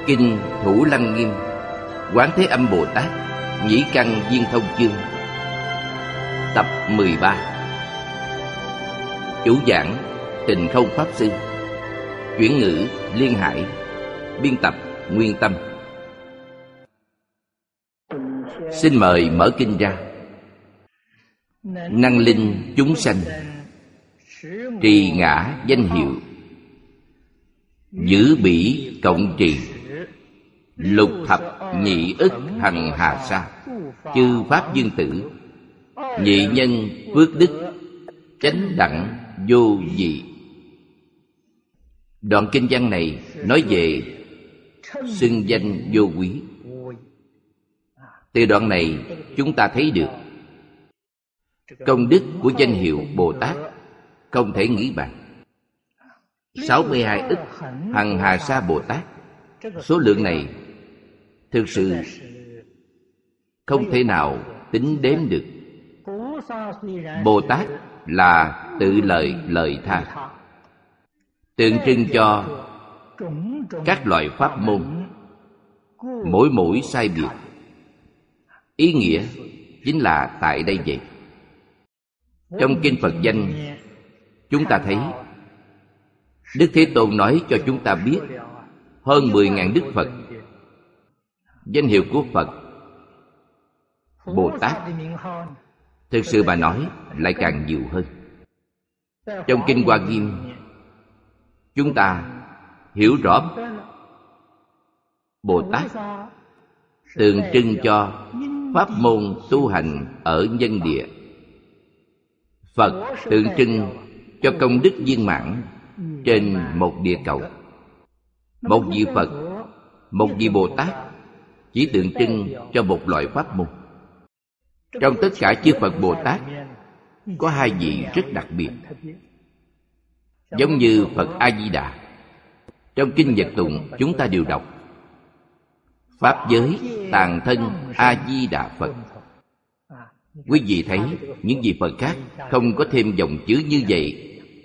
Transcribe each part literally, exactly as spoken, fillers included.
Kinh Thủ Lăng Nghiêm Quán Thế Âm Bồ Tát Nhĩ Căn Viên Thông Chương. Tập mười ba. Chủ giảng Tịnh Không Pháp Sư. Chuyển ngữ Liên Hải. Biên tập Nguyên Tâm. Xin mời mở kinh ra. Năng linh chúng sanh, trì ngã danh hiệu, giữ bỉ cộng trì, lục thập nhị ức hằng hà sa, chư pháp dương tử, nhị nhân phước đức, chánh đẳng vô dị. Đoạn kinh văn này nói về xưng danh vô quý. Từ đoạn này chúng ta thấy được công đức của danh hiệu Bồ Tát không thể nghĩ bàn. Sáu mươi hai ức hằng hà sa Bồ Tát, số lượng này thực sự không thể nào tính đếm được. Bồ Tát là tự lời lời tha, tượng trưng cho các loại pháp môn, mỗi mỗi sai biệt. Ý nghĩa chính là tại đây vậy. Trong kinh Phật danh, chúng ta thấy Đức Thế Tôn nói cho chúng ta biết hơn mười ngàn Đức Phật. Danh hiệu của Phật Bồ Tát thực sự mà nói lại càng nhiều hơn. Trong kinh Hoa Nghiêm, chúng ta hiểu rõ Bồ Tát tượng trưng cho pháp môn tu hành ở nhân địa. Phật tượng trưng cho công đức viên mãn trên một địa cầu. Một vị Phật, một vị Bồ Tát chỉ tượng trưng cho một loại pháp môn. Trong tất cả chư Phật Bồ Tát có hai vị rất đặc biệt, giống như Phật A-di-đà. Trong kinh Nhật Tụng chúng ta đều đọc Pháp giới tàng thân A-di-đà Phật. Quý vị thấy những vị Phật khác không có thêm dòng chữ như vậy.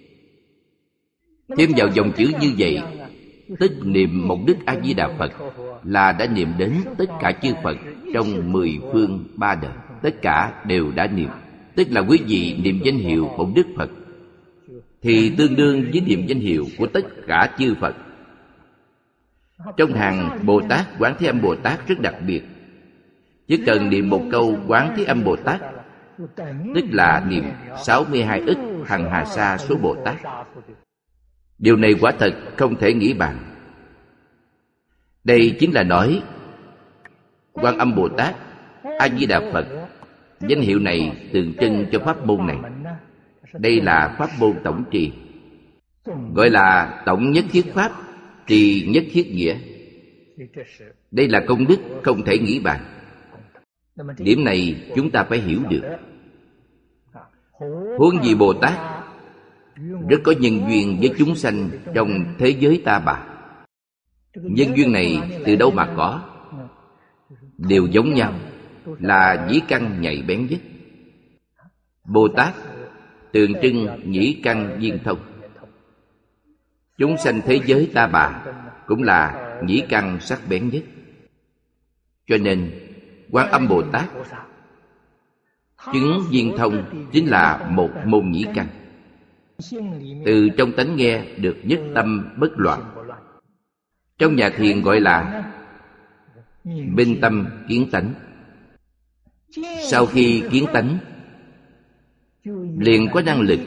Thêm vào dòng chữ như vậy, tức niệm một Đức A-di-đà Phật là đã niệm đến tất cả chư Phật trong mười phương ba đời. Tất cả đều đã niệm. Tức là quý vị niệm danh hiệu một Đức Phật thì tương đương với niệm danh hiệu của tất cả chư Phật. Trong hàng Bồ Tát Quán Thế Âm Bồ Tát rất đặc biệt. Chỉ cần niệm một câu Quán Thế Âm Bồ Tát, tức là niệm sáu mươi hai ức hằng hà sa số Bồ Tát. Điều này quả thật không thể nghĩ bàn. Đây chính là nói Quan Âm Bồ Tát, A-di-đà Phật, danh hiệu này tượng trưng cho pháp môn này. Đây là pháp môn tổng trì, gọi là tổng nhất thiết pháp, trì nhất thiết nghĩa. Đây là công đức không thể nghĩ bàn. Điểm này chúng ta phải hiểu được. Huống gì Bồ Tát rất có nhân duyên với chúng sanh trong thế giới ta bà. Nhân duyên này từ đâu mà có? Đều giống nhau, là nhĩ căn nhạy bén nhất. Bồ Tát tượng trưng nhĩ căn viên thông. Chúng sanh thế giới ta bà cũng là nhĩ căn sắc bén nhất. Cho nên Quan Âm Bồ Tát chứng viên thông chính là một môn nhĩ căn. Từ trong tánh nghe được nhất tâm bất loạn. Trong nhà thiền gọi là minh tâm kiến tánh. Sau khi kiến tánh, liền có năng lực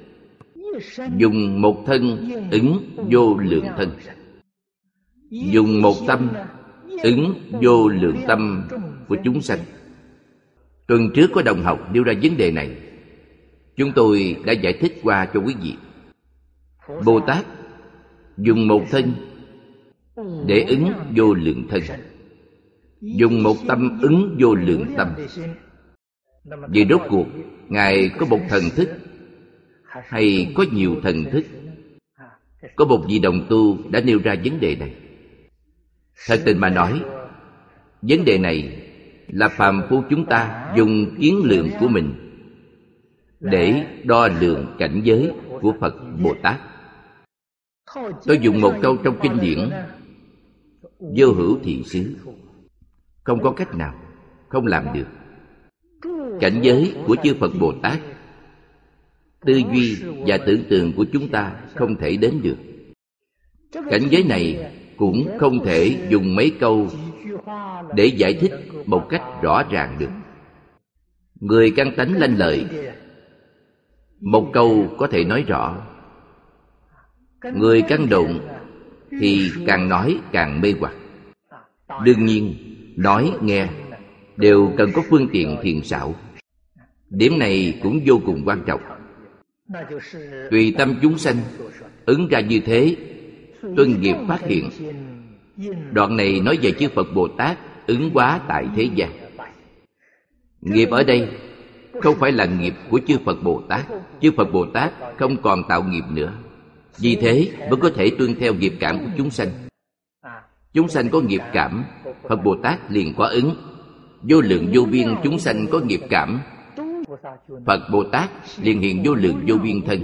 dùng một thân ứng vô lượng thân, dùng một tâm ứng vô lượng tâm của chúng sanh. Tuần trước có đồng học nêu ra vấn đề này, chúng tôi đã giải thích qua cho quý vị. Bồ Tát dùng một thân để ứng vô lượng thân, dùng một tâm ứng vô lượng tâm. Vì rốt cuộc Ngài có một thần thức hay có nhiều thần thức? Có một vị đồng tu đã nêu ra vấn đề này. Thật tình mà nói, vấn đề này là phàm phu chúng ta dùng kiến lượng của mình để đo lường cảnh giới của Phật Bồ Tát. Tôi dùng một câu trong kinh điển vô hữu thị xứ. Không có cách nào, không làm được. Cảnh giới của chư Phật Bồ Tát, tư duy và tưởng tượng của chúng ta không thể đến được. Cảnh giới này cũng không thể dùng mấy câu để giải thích một cách rõ ràng được. Người căn tánh lanh lợi, một câu có thể nói rõ. Người căn độn thì càng nói càng mê hoặc. Đương nhiên, nói nghe đều cần có phương tiện thiện xảo. Điểm này cũng vô cùng quan trọng. Tùy tâm chúng sanh ứng ra như thế, tuân nghiệp phát hiện. Đoạn này nói về chư Phật Bồ Tát ứng hóa tại thế gian. Nghiệp ở đây không phải là nghiệp của chư Phật Bồ Tát. Chư Phật Bồ Tát không còn tạo nghiệp nữa, vì thế vẫn có thể tuân theo nghiệp cảm của chúng sanh. Chúng sanh có nghiệp cảm, Phật Bồ Tát liền có ứng. Vô lượng vô biên chúng sanh có nghiệp cảm, Phật Bồ Tát liền hiện vô lượng vô biên thân.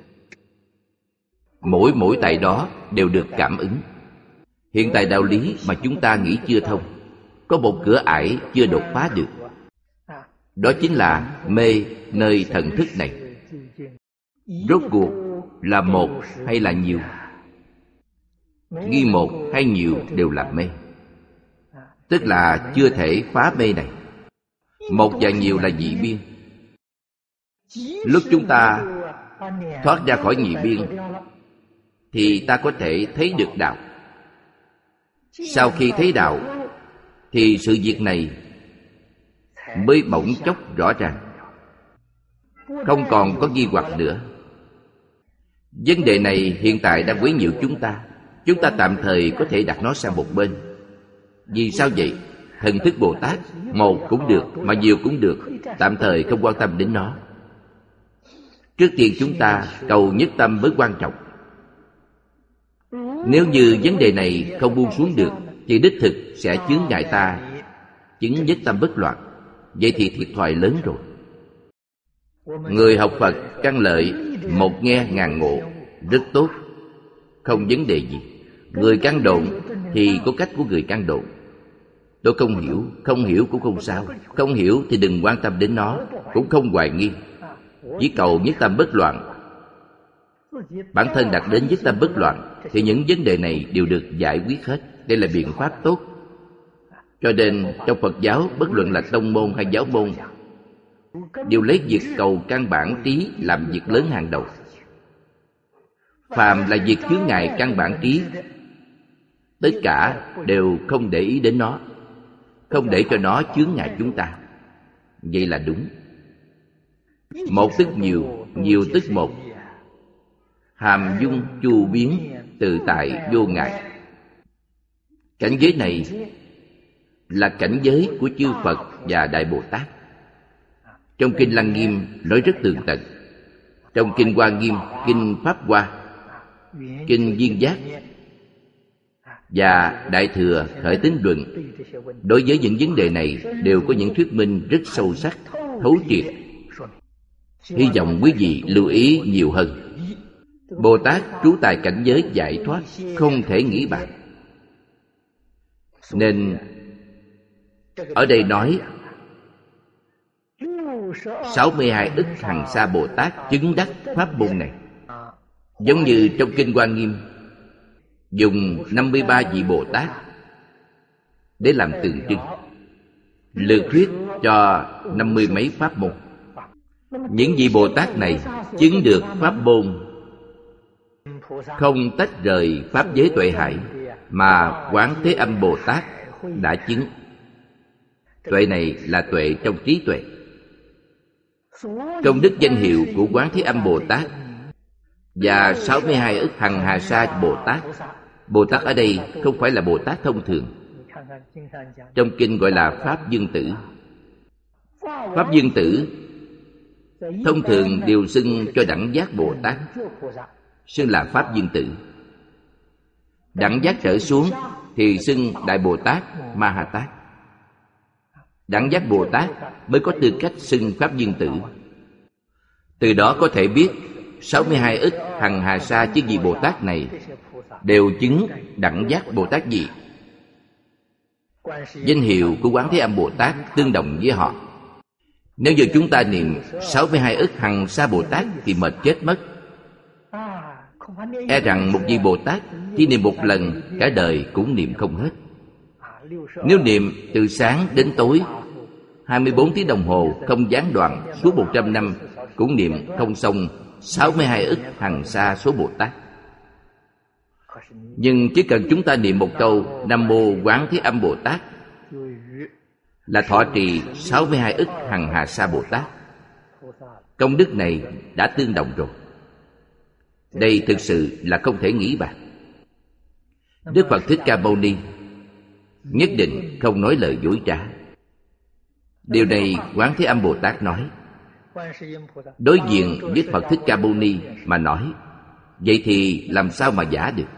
Mỗi mỗi tại đó đều được cảm ứng. Hiện tại đạo lý mà chúng ta nghĩ chưa thông, có một cửa ải chưa đột phá được. Đó chính là mê nơi thần thức này. Rốt cuộc là một hay là nhiều? Nghi một hay nhiều đều là mê. Tức là chưa thể phá mê này. Một và nhiều là nhị biên. Lúc chúng ta thoát ra khỏi nhị biên thì ta có thể thấy được đạo. Sau khi thấy đạo thì sự việc này mới bỗng chốc rõ ràng, không còn có nghi hoặc nữa. Vấn đề này hiện tại đang quấy nhiễu chúng ta. Chúng ta tạm thời có thể đặt nó sang một bên. Vì sao vậy? Thần thức Bồ Tát, một cũng được mà nhiều cũng được, tạm thời không quan tâm đến nó. Trước tiên chúng ta cầu nhất tâm mới quan trọng. Nếu như vấn đề này không buông xuống được thì đích thực sẽ chướng ngại ta chứng nhất tâm bất loạn. Vậy thì thiệt thòi lớn rồi. Người học Phật căn lợi, một nghe ngàn ngộ, rất tốt, không vấn đề gì. Người căn độn thì có cách của người căn độn. Tôi không hiểu, không hiểu cũng không sao. Không hiểu thì đừng quan tâm đến nó, cũng không hoài nghi. Chỉ cầu nhất tâm bất loạn. Bản thân đạt đến nhất tâm bất loạn thì những vấn đề này đều được giải quyết hết. Đây là biện pháp tốt. Cho nên trong Phật giáo, bất luận là tông môn hay giáo môn, đều lấy việc cầu căn bản trí làm việc lớn hàng đầu. Phàm là việc chướng ngại căn bản trí, tất cả đều không để ý đến nó, không để cho nó chướng ngại chúng ta. Vậy là đúng. Một tức nhiều, nhiều tức một. Hàm dung chu biến, tự tại vô ngại. Cảnh giới này là cảnh giới của chư Phật và Đại Bồ Tát. Trong Kinh Lăng Nghiêm nói rất tường tận. Trong Kinh Hoa Nghiêm, Kinh Pháp Hoa, Kinh Viên Giác và Đại Thừa Khởi Tín Luận, đối với những vấn đề này đều có những thuyết minh rất sâu sắc, thấu triệt. Hy vọng quý vị lưu ý nhiều hơn. Bồ Tát trú tại cảnh giới giải thoát, không thể nghĩ bàn. Nên ở đây nói sáu mươi hai ức hằng sa Bồ Tát chứng đắc pháp môn này. Giống như trong Kinh Hoa Nghiêm dùng năm mươi ba vị Bồ Tát để làm tượng trưng, lược thuyết cho năm mươi mấy pháp môn. Những vị Bồ Tát này chứng được pháp môn không tách rời pháp giới tuệ hải mà Quán Thế Âm Bồ Tát đã chứng. Tuệ này là tuệ trong trí tuệ. Công đức danh hiệu của Quán Thế Âm Bồ Tát và sáu mươi hai ức hằng hà sa Bồ Tát. Bồ Tát ở đây không phải là Bồ Tát thông thường. Trong kinh gọi là Pháp Dương Tử. Pháp Dương Tử thông thường đều xưng cho đẳng giác Bồ Tát, xưng là Pháp Dương Tử. Đẳng giác trở xuống thì xưng Đại Bồ Tát, Ma Ha Tát. Đẳng giác Bồ Tát mới có tư cách xưng Pháp Dương Tử. Từ đó có thể biết sáu mươi hai ức hằng hà sa chư vị Bồ Tát này đều chứng đẳng giác Bồ Tát gì? danh hiệu của Quán Thế Âm Bồ Tát tương đồng với họ. Nếu như chúng ta niệm sáu mươi hai ức Hằng Sa Bồ Tát thì mệt chết mất. E rằng một vị Bồ Tát chỉ niệm một lần cả đời cũng niệm không hết. Nếu niệm từ sáng đến tối hai mươi bốn tiếng đồng hồ không gián đoạn suốt một trăm năm cũng niệm không xong sáu mươi hai ức Hằng Sa số Bồ Tát. Nhưng chỉ cần chúng ta niệm một câu Nam Mô Quán Thế Âm Bồ Tát là thọ trì sáu mươi hai ức Hằng Hà Sa Bồ Tát. Công đức này đã tương đồng rồi. Đây thực sự là không thể nghĩ bàn. Đức Phật Thích Ca Mâu Ni nhất định không nói lời dối trá. Điều này Quán Thế Âm Bồ Tát nói. Đối diện với Phật Thích Ca Mâu Ni mà nói, vậy thì làm sao mà giả được?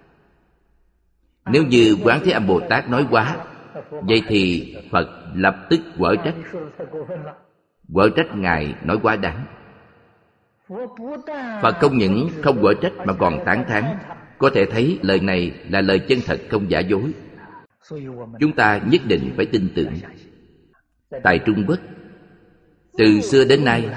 Nếu như Quán Thế Âm Bồ Tát nói quá, vậy thì Phật lập tức quở trách. Quở trách Ngài nói quá đáng. Phật không những không quở trách mà còn tán thán. Có thể thấy lời này là lời chân thật không giả dối. Chúng ta nhất định phải tin tưởng. Tại Trung Quốc, từ xưa đến nay,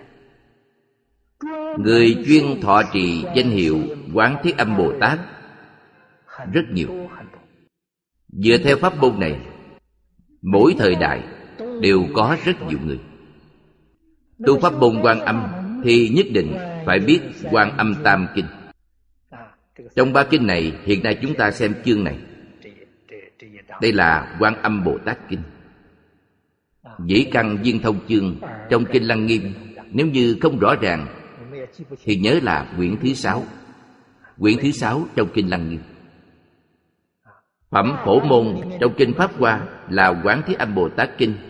người chuyên thọ trì danh hiệu Quán Thế Âm Bồ Tát rất nhiều. Dựa theo pháp môn này, mỗi thời đại đều có rất nhiều người. Tu pháp môn Quan Âm thì nhất định phải biết Quan Âm Tam Kinh. Trong ba kinh này, hiện nay chúng ta xem chương này. Đây là Quan Âm Bồ Tát Kinh. Dĩ Căn Viên Thông chương trong Kinh Lăng Nghiêm, nếu như không rõ ràng thì nhớ là quyển thứ sáu. Quyển thứ sáu trong Kinh Lăng Nghiêm. Phẩm Phổ Môn trong Kinh Pháp Hoa là Quán Thế Âm Bồ Tát Kinh.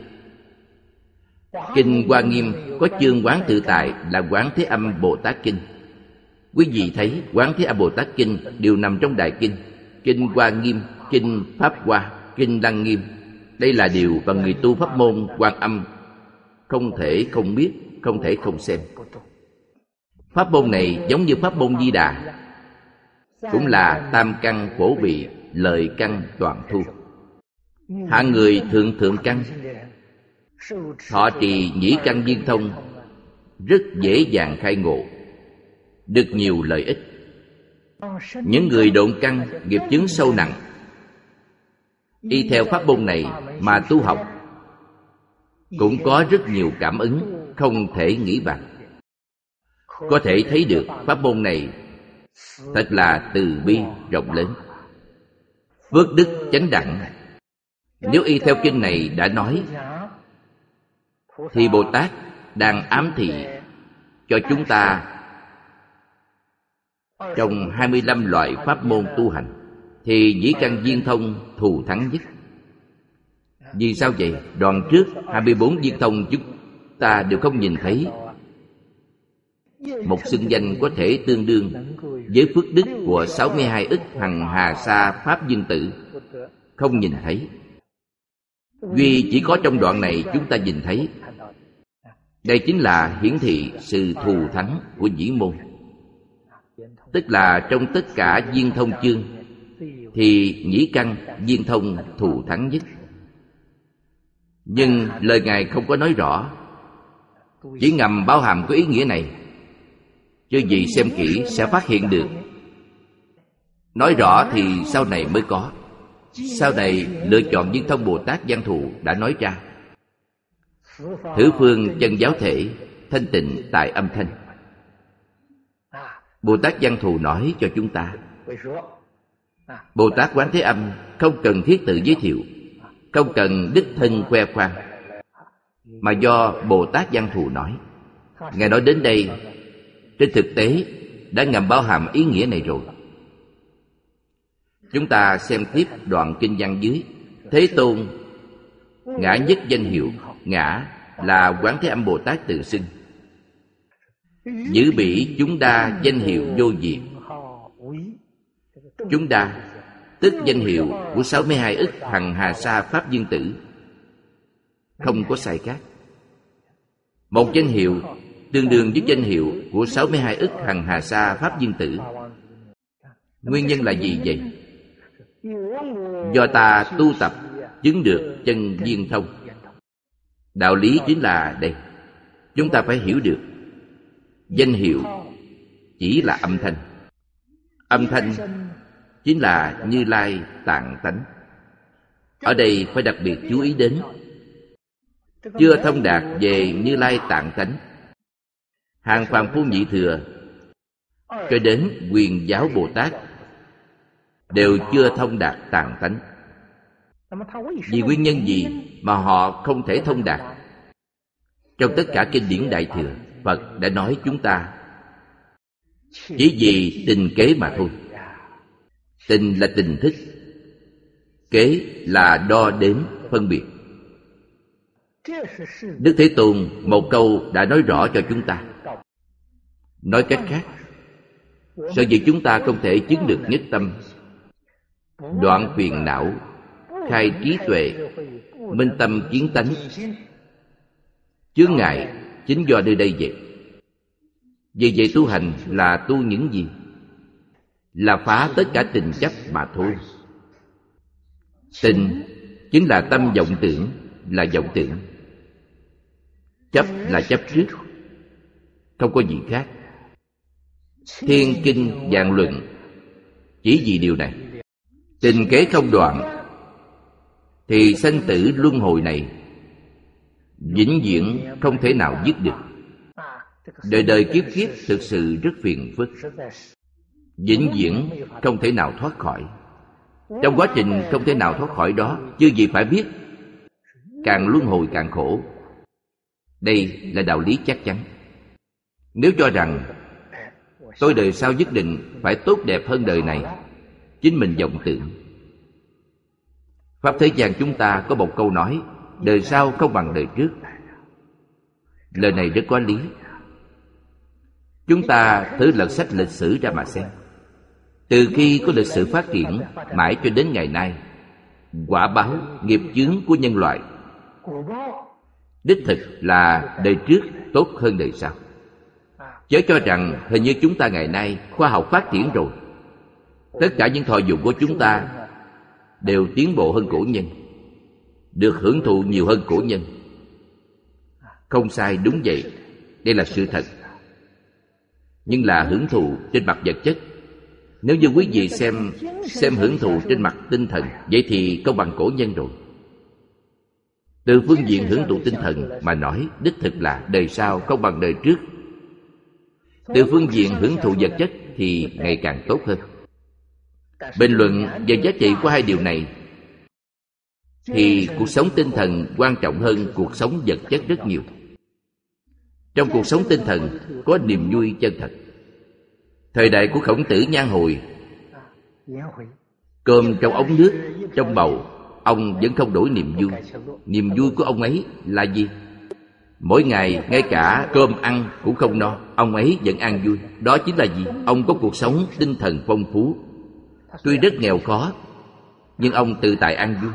Kinh Hoa Nghiêm có chương Quán Tự Tại là Quán Thế Âm Bồ Tát Kinh. Quý vị thấy Quán Thế Âm Bồ Tát Kinh đều nằm trong Đại Kinh. Kinh Hoa Nghiêm, Kinh Pháp Hoa, Kinh Lăng Nghiêm. Đây là điều mà người tu pháp môn Quan Âm không thể không biết, không thể không xem. Pháp môn này giống như pháp môn Di Đà, cũng là tam căn phổ bị, lợi căn toàn thu. Hạng người thượng thượng căn thọ trì nhĩ căn viên thông rất dễ dàng khai ngộ, được nhiều lợi ích. Những người độn căn nghiệp chướng sâu nặng, y theo pháp môn này mà tu học cũng có rất nhiều cảm ứng không thể nghĩ bàn. Có thể thấy được pháp môn này thật là từ bi rộng lớn, phước đức chánh đẳng. Nếu y theo kinh này đã nói thì Bồ Tát đang ám thị cho chúng ta trong hai mươi lăm loại pháp môn tu hành thì nhĩ căn viên thông thù thắng nhất. Vì sao vậy? Đoạn trước hai mươi bốn viên thông chúng ta đều không nhìn thấy một xưng danh có thể tương đương với phước đức của sáu mươi hai ức hằng hà sa pháp dương tử. Không nhìn thấy. Duy chỉ có trong đoạn này chúng ta nhìn thấy. Đây chính là hiển thị sự thù thắng của nhĩ môn. Tức là trong tất cả viên thông chương thì nhĩ căn viên thông thù thắng nhất. Nhưng lời Ngài không có nói rõ, chỉ ngầm bao hàm có ý nghĩa này. Chứ gì xem kỹ sẽ phát hiện được. Nói rõ thì sau này mới có. Sau này lựa chọn viên thông Bồ Tát Văn Thù đã nói ra. Thử phương chân giáo thể, thanh tịnh tại âm thanh. Bồ Tát Văn Thù nói cho chúng ta, Bồ Tát Quán Thế Âm không cần thiết tự giới thiệu, không cần đích thân khoe khoang, mà do Bồ Tát Văn Thù nói. Ngài nói đến đây, trên thực tế đã ngầm bao hàm ý nghĩa này rồi. Chúng ta xem tiếp đoạn kinh văn dưới. Thế Tôn ngã nhất danh hiệu. Ngã là Quán Thế Âm Bồ Tát tự xưng. Giữ bỉ chúng đa danh hiệu vô diệt. Chúng đa tức danh hiệu của sáu mươi hai ức hằng hà sa pháp dương tử, không có sai khác. Một danh hiệu tương đương với danh hiệu của sáu mươi hai ức hằng hà sa pháp dương tử. Nguyên nhân là gì vậy? Do ta tu tập chứng được chân viên thông. Đạo lý chính là đây. Chúng ta phải hiểu được danh hiệu chỉ là âm thanh. Âm thanh chính là Như Lai tạng tánh. Ở đây phải đặc biệt chú ý đến chưa thông đạt về Như Lai tạng tánh, hàng phàm phu nhị thừa cho đến Quyền Giáo Bồ Tát đều chưa thông đạt tạng tánh. Vì nguyên nhân gì mà họ không thể thông đạt? Trong tất cả kinh điển Đại Thừa, Phật đã nói chúng ta chỉ vì tình kế mà thôi. Tình là tình thức, kế là đo đếm phân biệt. Đức Thế Tôn một câu đã nói rõ cho chúng ta. Nói cách khác, sở dĩ chúng ta không thể chứng được nhất tâm, đoạn phiền não, khai trí tuệ, minh tâm kiến tánh, chướng ngại chính do nơi đây vậy. Vì vậy tu hành là tu những gì? Là phá tất cả tình chấp mà thôi. Tình chính là tâm vọng tưởng, là vọng tưởng. Chấp là chấp trước, không có gì khác. Thiên kinh vạn luận chỉ vì điều này. Tình kế không đoạn thì sanh tử luân hồi này vĩnh viễn không thể nào dứt được. Đời đời kiếp kiếp thực sự rất phiền phức, vĩnh viễn không thể nào thoát khỏi. Trong quá trình không thể nào thoát khỏi đó, chứ gì phải biết càng luân hồi càng khổ. Đây là đạo lý chắc chắn. Nếu cho rằng tôi đời sau nhất định phải tốt đẹp hơn đời này, chính mình vọng tưởng. Pháp thế gian chúng ta có một câu nói, đời sau không bằng đời trước. Lời này rất có lý. Chúng ta thử lật sách lịch sử ra mà xem. Từ khi có lịch sử phát triển mãi cho đến ngày nay, quả báo, nghiệp chướng của nhân loại đích thực là đời trước tốt hơn đời sau. Chớ cho rằng hình như chúng ta ngày nay khoa học phát triển rồi, tất cả những thọ dụng của chúng ta đều tiến bộ hơn cổ nhân, được hưởng thụ nhiều hơn cổ nhân. Không sai, đúng vậy. Đây là sự thật. Nhưng là hưởng thụ trên mặt vật chất. Nếu như quý vị xem xem hưởng thụ trên mặt tinh thần, vậy thì không bằng cổ nhân rồi. Từ phương diện hưởng thụ tinh thần mà nói, đích thực là đời sau không bằng đời trước. Từ phương diện hưởng thụ vật chất thì ngày càng tốt hơn. Bình luận về giá trị của hai điều này thì cuộc sống tinh thần quan trọng hơn cuộc sống vật chất rất nhiều. Trong cuộc sống tinh thần có niềm vui chân thật. Thời đại của Khổng Tử Nhan Hồi, cơm trong ống nước, trong bầu, ông vẫn không đổi niềm vui. Niềm vui của ông ấy là gì? Mỗi ngày ngay cả cơm ăn cũng không no, ông ấy vẫn ăn vui. Đó chính là gì? Ông có cuộc sống tinh thần phong phú. Tuy rất nghèo khó, nhưng ông tự tại ăn vui.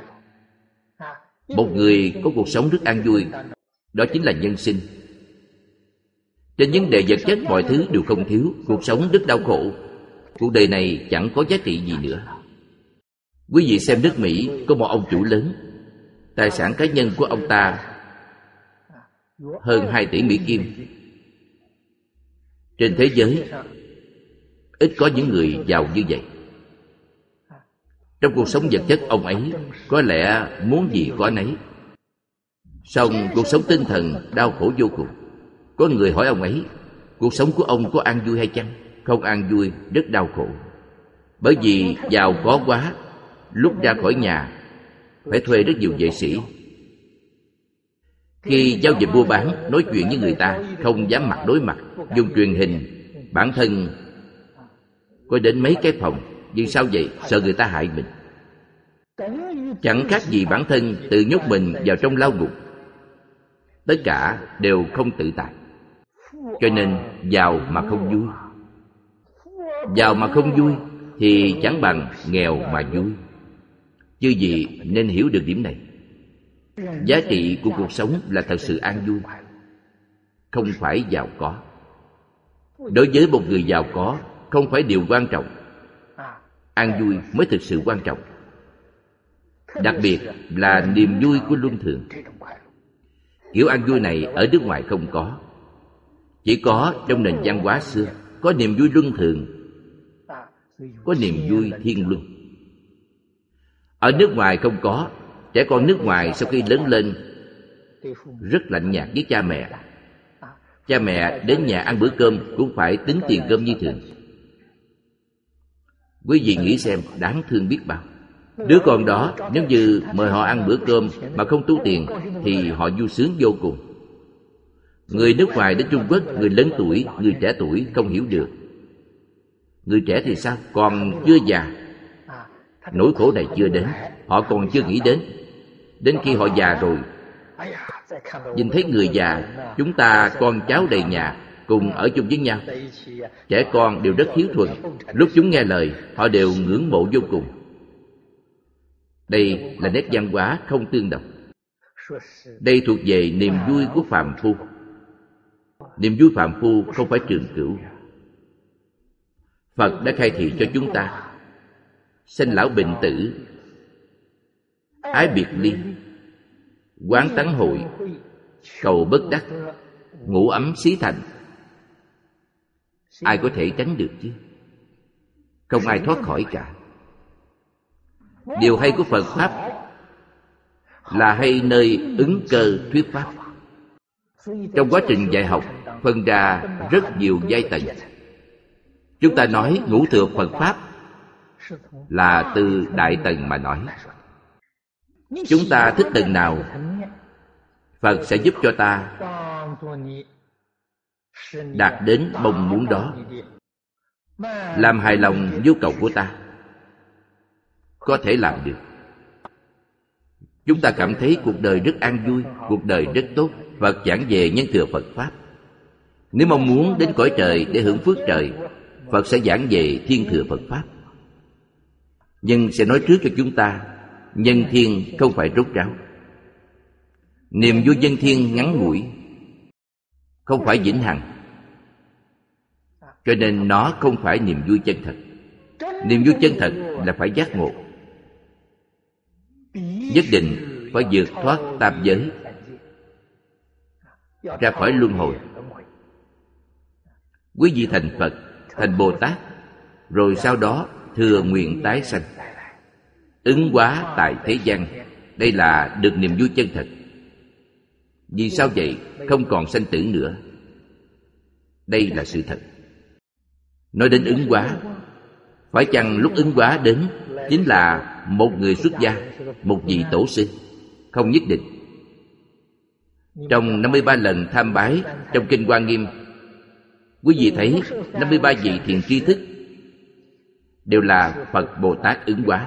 Một người có cuộc sống rất ăn vui, đó chính là nhân sinh. Trên vấn đề vật chất mọi thứ đều không thiếu, cuộc sống rất đau khổ. Cuộc đời này chẳng có giá trị gì nữa. Quý vị xem nước Mỹ có một ông chủ lớn, tài sản cá nhân của ông ta hơn hai tỷ Mỹ Kim. Trên thế giới ít có những người giàu như vậy. Trong cuộc sống vật chất ông ấy có lẽ muốn gì có nấy, song cuộc sống tinh thần đau khổ vô cùng. Có người hỏi ông ấy, cuộc sống của ông có an vui hay chăng? Không an vui, rất đau khổ. Bởi vì giàu có quá, lúc ra khỏi nhà phải thuê rất nhiều vệ sĩ. Khi giao dịch mua bán, nói chuyện với người ta không dám mặt đối mặt, dùng truyền hình. Bản thân có đến mấy cái phòng. Vì sao vậy? Sợ người ta hại mình. Chẳng khác gì bản thân tự nhốt mình vào trong lao ngục. Tất cả đều không tự tại. Cho nên giàu mà không vui. Giàu mà không vui thì chẳng bằng nghèo mà vui. Chư vị nên hiểu được điểm này. Giá trị của cuộc sống là thật sự an vui, không phải giàu có. Đối với một người giàu có, không phải điều quan trọng. An vui mới thực sự quan trọng. Đặc biệt là niềm vui của luân thường. Kiểu an vui này ở nước ngoài không có, chỉ có trong nền văn hóa xưa. Có niềm vui luân thường, có niềm vui thiên luân. Ở nước ngoài không có. Trẻ con nước ngoài sau khi lớn lên rất lạnh nhạt với cha mẹ. Cha mẹ đến nhà ăn bữa cơm cũng phải tính tiền cơm như thường. Quý vị nghĩ xem, đáng thương biết bao. Đứa con đó nếu như mời họ ăn bữa cơm mà không tu tiền thì họ vui sướng vô cùng. Người nước ngoài đến Trung Quốc, người lớn tuổi, người trẻ tuổi không hiểu được. Người trẻ thì sao? Còn chưa già, nỗi khổ này chưa đến, họ còn chưa nghĩ đến. Đến khi họ già rồi, nhìn thấy người già, chúng ta con cháu đầy nhà cùng ở chung với nhau. Trẻ con đều rất hiếu thuận, lúc chúng nghe lời họ đều ngưỡng mộ vô cùng. Đây là nét văn hóa không tương đồng. Đây thuộc về niềm vui của phàm phu. Niềm vui phàm phu không phải trường cửu. Phật đã khai thị cho chúng ta sanh lão bệnh tử, ái biệt ly, quán tán hội, cầu bất đắc, ngủ ấm xí thành. Ai có thể tránh được chứ? Không ai thoát khỏi cả. Điều hay của Phật Pháp là hay nơi ứng cơ thuyết Pháp. Trong quá trình dạy học phân ra rất nhiều giai tầng. Chúng ta nói ngũ thừa Phật Pháp là từ đại tầng mà nói. Chúng ta thích tầng nào, Phật sẽ giúp cho ta đạt đến mong muốn đó, làm hài lòng nhu cầu của ta. Có thể làm được. Chúng ta cảm thấy cuộc đời rất an vui, cuộc đời rất tốt. Phật giảng về nhân thừa Phật Pháp. Nếu mong muốn đến cõi trời để hưởng phước trời, Phật sẽ giảng về thiên thừa Phật Pháp. Nhưng sẽ nói trước cho chúng ta, nhân thiên không phải rốt ráo. Niềm vui nhân thiên ngắn ngủi, không phải vĩnh hằng. Cho nên nó không phải niềm vui chân thật. Niềm vui chân thật là phải giác ngộ. Nhất định phải vượt thoát tam giới, ra khỏi luân hồi. Quý vị thành Phật, thành Bồ Tát, rồi sau đó thừa nguyện tái sanh, ứng hóa tại thế gian. Đây là được niềm vui chân thật. Vì sao vậy? Không còn sanh tử nữa. Đây là sự thật. Nói đến ứng hóa, phải chăng lúc ứng hóa đến chính là một người xuất gia, một vị tổ sư? Không nhất định. Trong năm mươi ba lần tham bái trong Kinh Hoa Nghiêm, quý vị thấy năm mươi ba vị thiện tri thức đều là Phật Bồ Tát ứng hóa.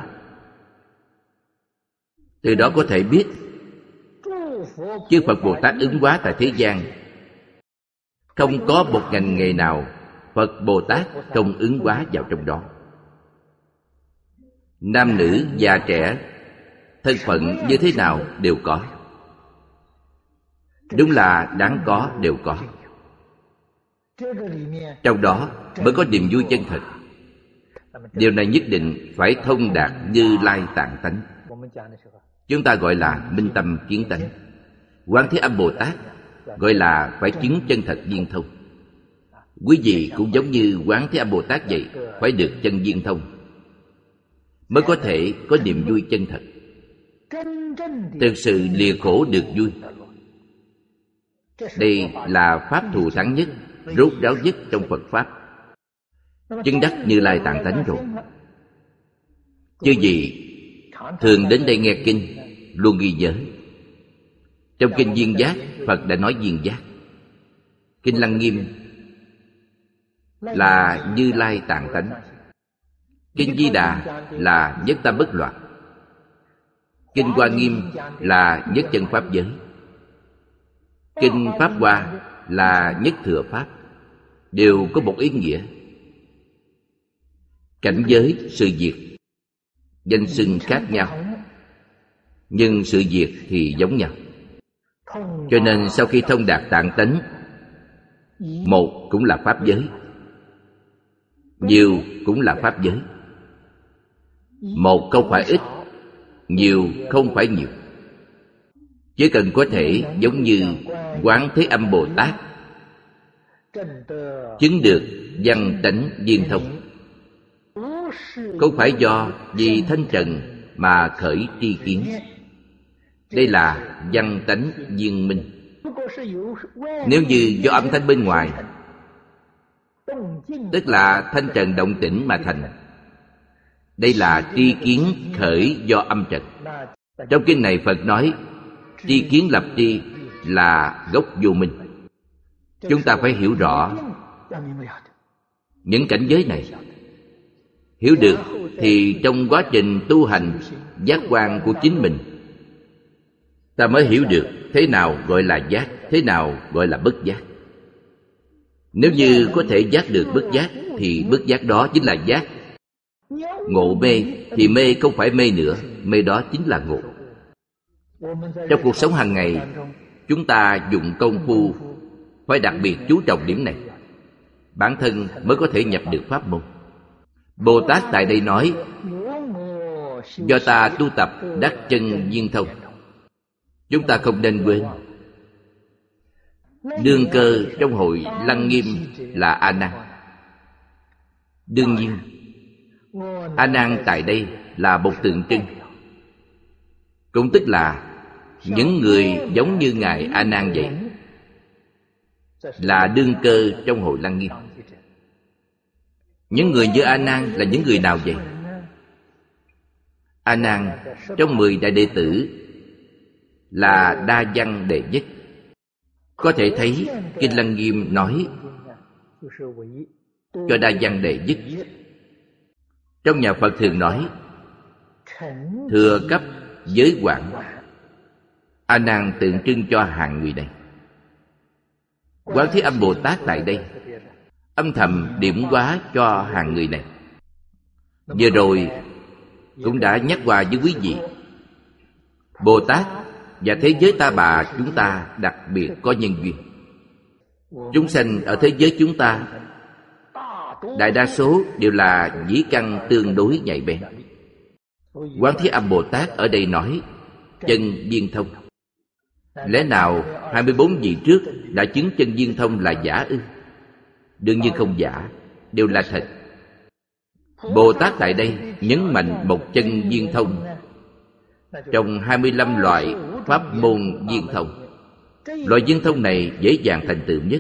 Từ đó có thể biết chư Phật Bồ Tát ứng hóa tại thế gian, không có một ngành nghề nào Phật Bồ Tát không ứng hóa vào trong đó. Nam nữ, già trẻ, thân phận như thế nào đều có. Đúng là đáng có đều có. Trong đó mới có niềm vui chân thật. Điều này nhất định phải thông đạt Như Lai tạng tánh. Chúng ta gọi là minh tâm kiến tánh. Quán Thế Âm Bồ Tát gọi là phải chứng chân thật viên thông. Quý vị cũng giống như Quán Thế Âm Bồ Tát vậy, phải được chân viên thông mới có thể có niềm vui chân thật. Thực sự lìa khổ được vui. Đây là pháp thù thắng nhất, rốt ráo nhất trong Phật Pháp. Chứng đắc Như Lai tạng tánh rồi. Chứ gì thường đến đây nghe kinh luôn ghi nhớ. Trong Kinh Viên Giác, Phật đã nói viên giác. Kinh Lăng Nghiêm là Như Lai tạng tánh. Kinh Di Đà là nhất tâm bất loạn. Kinh Hoa Nghiêm là nhất chân pháp giới. Kinh Pháp Hoa là nhất thừa pháp. Đều có một ý nghĩa. Cảnh giới, sự việc, danh xưng khác nhau, nhưng sự việc thì giống nhau. Cho nên sau khi thông đạt tạng tánh, một cũng là pháp giới, nhiều cũng là pháp giới. Một không phải ít, Nhiều không phải nhiều. Chỉ cần có thể giống như Quán Thế Âm Bồ Tát chứng được văn tánh viên thông, không phải do vì thanh trần mà khởi tri kiến. Đây là văn tánh viên minh. Nếu như do âm thanh bên ngoài, tức là thanh trần động tĩnh mà thành, đây là tri kiến khởi do âm trần. Trong kinh này Phật nói tri kiến lập tri là gốc vô minh. Chúng ta phải hiểu rõ những cảnh giới này. Hiểu được thì trong quá trình tu hành giác quan của chính mình, ta mới hiểu được thế nào gọi là giác, thế nào gọi là bất giác. Nếu như có thể giác được bất giác thì bất giác đó chính là giác. Ngộ mê thì mê không phải mê nữa, mê đó chính là ngộ. Trong cuộc sống hàng ngày, chúng ta dùng công phu phải đặc biệt chú trọng điểm này, bản thân mới có thể nhập được pháp môn. Bồ Tát tại đây nói do ta tu tập đắc chân viên thông. Chúng ta không nên quên, đương cơ trong hội Lăng Nghiêm là A Nan. Đương nhiên A Nan tại đây là một tượng trưng, cũng tức là những người giống như Ngài A Nan vậy, là đương cơ trong hội Lăng Nghiêm. Những người như A Nan là những người nào vậy? A Nan trong mười đại đệ tử là đa văn đệ nhất. Có thể thấy kinh Lăng Nghiêm nói cho đa văn đệ nhất. Trong nhà Phật thường nói thừa cấp giới quản. A Nan tượng trưng cho hạng người này. Quán Thế Âm Bồ Tát tại đây âm thầm điểm hóa cho hàng người này. Vừa rồi cũng đã nhắc qua với quý vị, Bồ Tát và thế giới ta bà chúng ta đặc biệt có nhân duyên. Chúng sanh ở thế giới chúng ta đại đa số đều là dĩ căn tương đối nhạy bén. Quán Thế Âm Bồ Tát ở đây nói chân viên thông. Lẽ nào hai mươi bốn vị trước đã chứng chân viên thông là giả ư? Đương nhiên không giả, đều là thật. Bồ Tát tại đây nhấn mạnh một chân viên thông trong hai mươi lăm loại pháp môn viên thông. Loại viên thông này dễ dàng thành tựu nhất.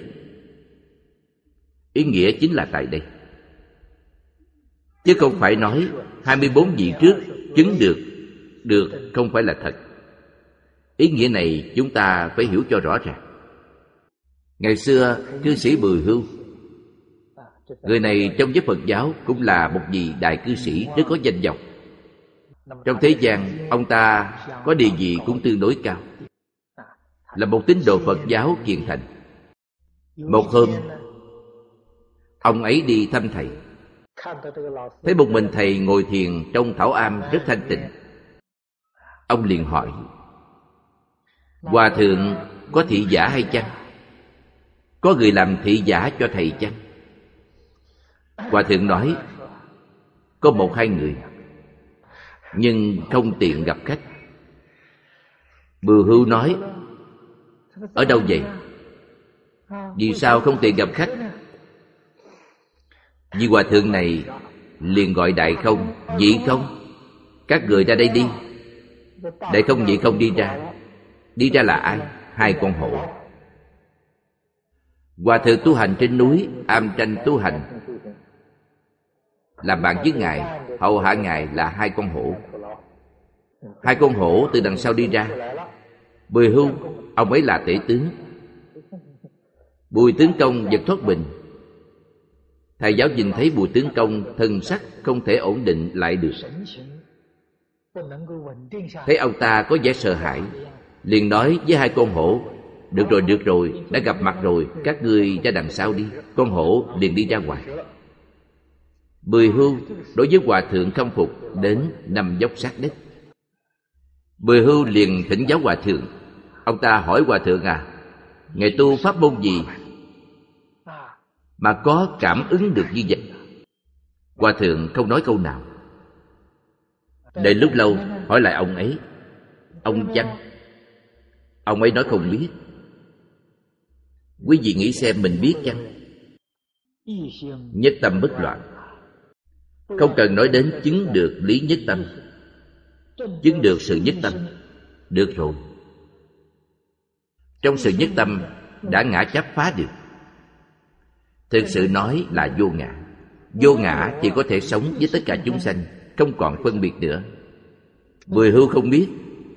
Ý nghĩa chính là tại đây, chứ không phải nói hai mươi bốn vị trước chứng được, được không phải là thật. Ý nghĩa này chúng ta phải hiểu cho rõ ràng. Ngày xưa cư sĩ Bùi Hưu, người này trong giới Phật giáo cũng là một vị đại cư sĩ rất có danh vọng. Trong thế gian, ông ta có địa vị cũng tương đối cao, là một tín đồ Phật giáo kiền thành. Một hôm, ông ấy đi thăm thầy, thấy một mình thầy ngồi thiền trong thảo am rất thanh tịnh. Ông liền hỏi: Hòa thượng có thị giả hay chăng? Có người làm thị giả cho thầy chăng? Hòa thượng nói: Có một hai người, nhưng không tiện gặp khách. Bùi Hưu nói: Ở đâu vậy? Vì sao không tiện gặp khách? Vì hòa thượng này liền gọi đại không, nhị không, các người ra đây đi. Đại không nhị không đi ra. Đi ra là ai? Hai con hổ. Hòa thượng tu hành trên núi, am tranh tu hành, làm bạn với ngài, hầu hạ ngài là hai con hổ. Hai con hổ từ đằng sau đi ra. Bùi Hưu, ông ấy là tể tướng. Bùi tướng công giật thoát bình. Thầy giáo nhìn thấy Bùi tướng công thân sắc không thể ổn định lại được, thấy ông ta có vẻ sợ hãi, liền nói với hai con hổ: Được rồi, được rồi, đã gặp mặt rồi, các ngươi ra đằng sau đi. Con hổ liền đi ra ngoài. Bùi Hưu đối với hòa thượng khâm phục đến nằm dốc sát đất. Bùi Hưu liền thỉnh giáo hòa thượng. Ông ta hỏi hòa thượng: À, ngài tu pháp môn gì mà có cảm ứng được như vậy? Hòa thượng không nói câu nào. Đợi lúc lâu, hỏi lại ông ấy. Ông chăng? Ông ấy nói không biết. Quý vị nghĩ xem mình biết chăng? Nhất tâm bất loạn. Không cần nói đến chứng được lý nhất tâm, chứng được sự nhất tâm. Được rồi. Trong sự nhất tâm đã ngã chấp phá được. Thực sự nói là vô ngã. Vô ngã thì có thể sống với tất cả chúng sanh, không còn phân biệt nữa. Mười hưu không biết.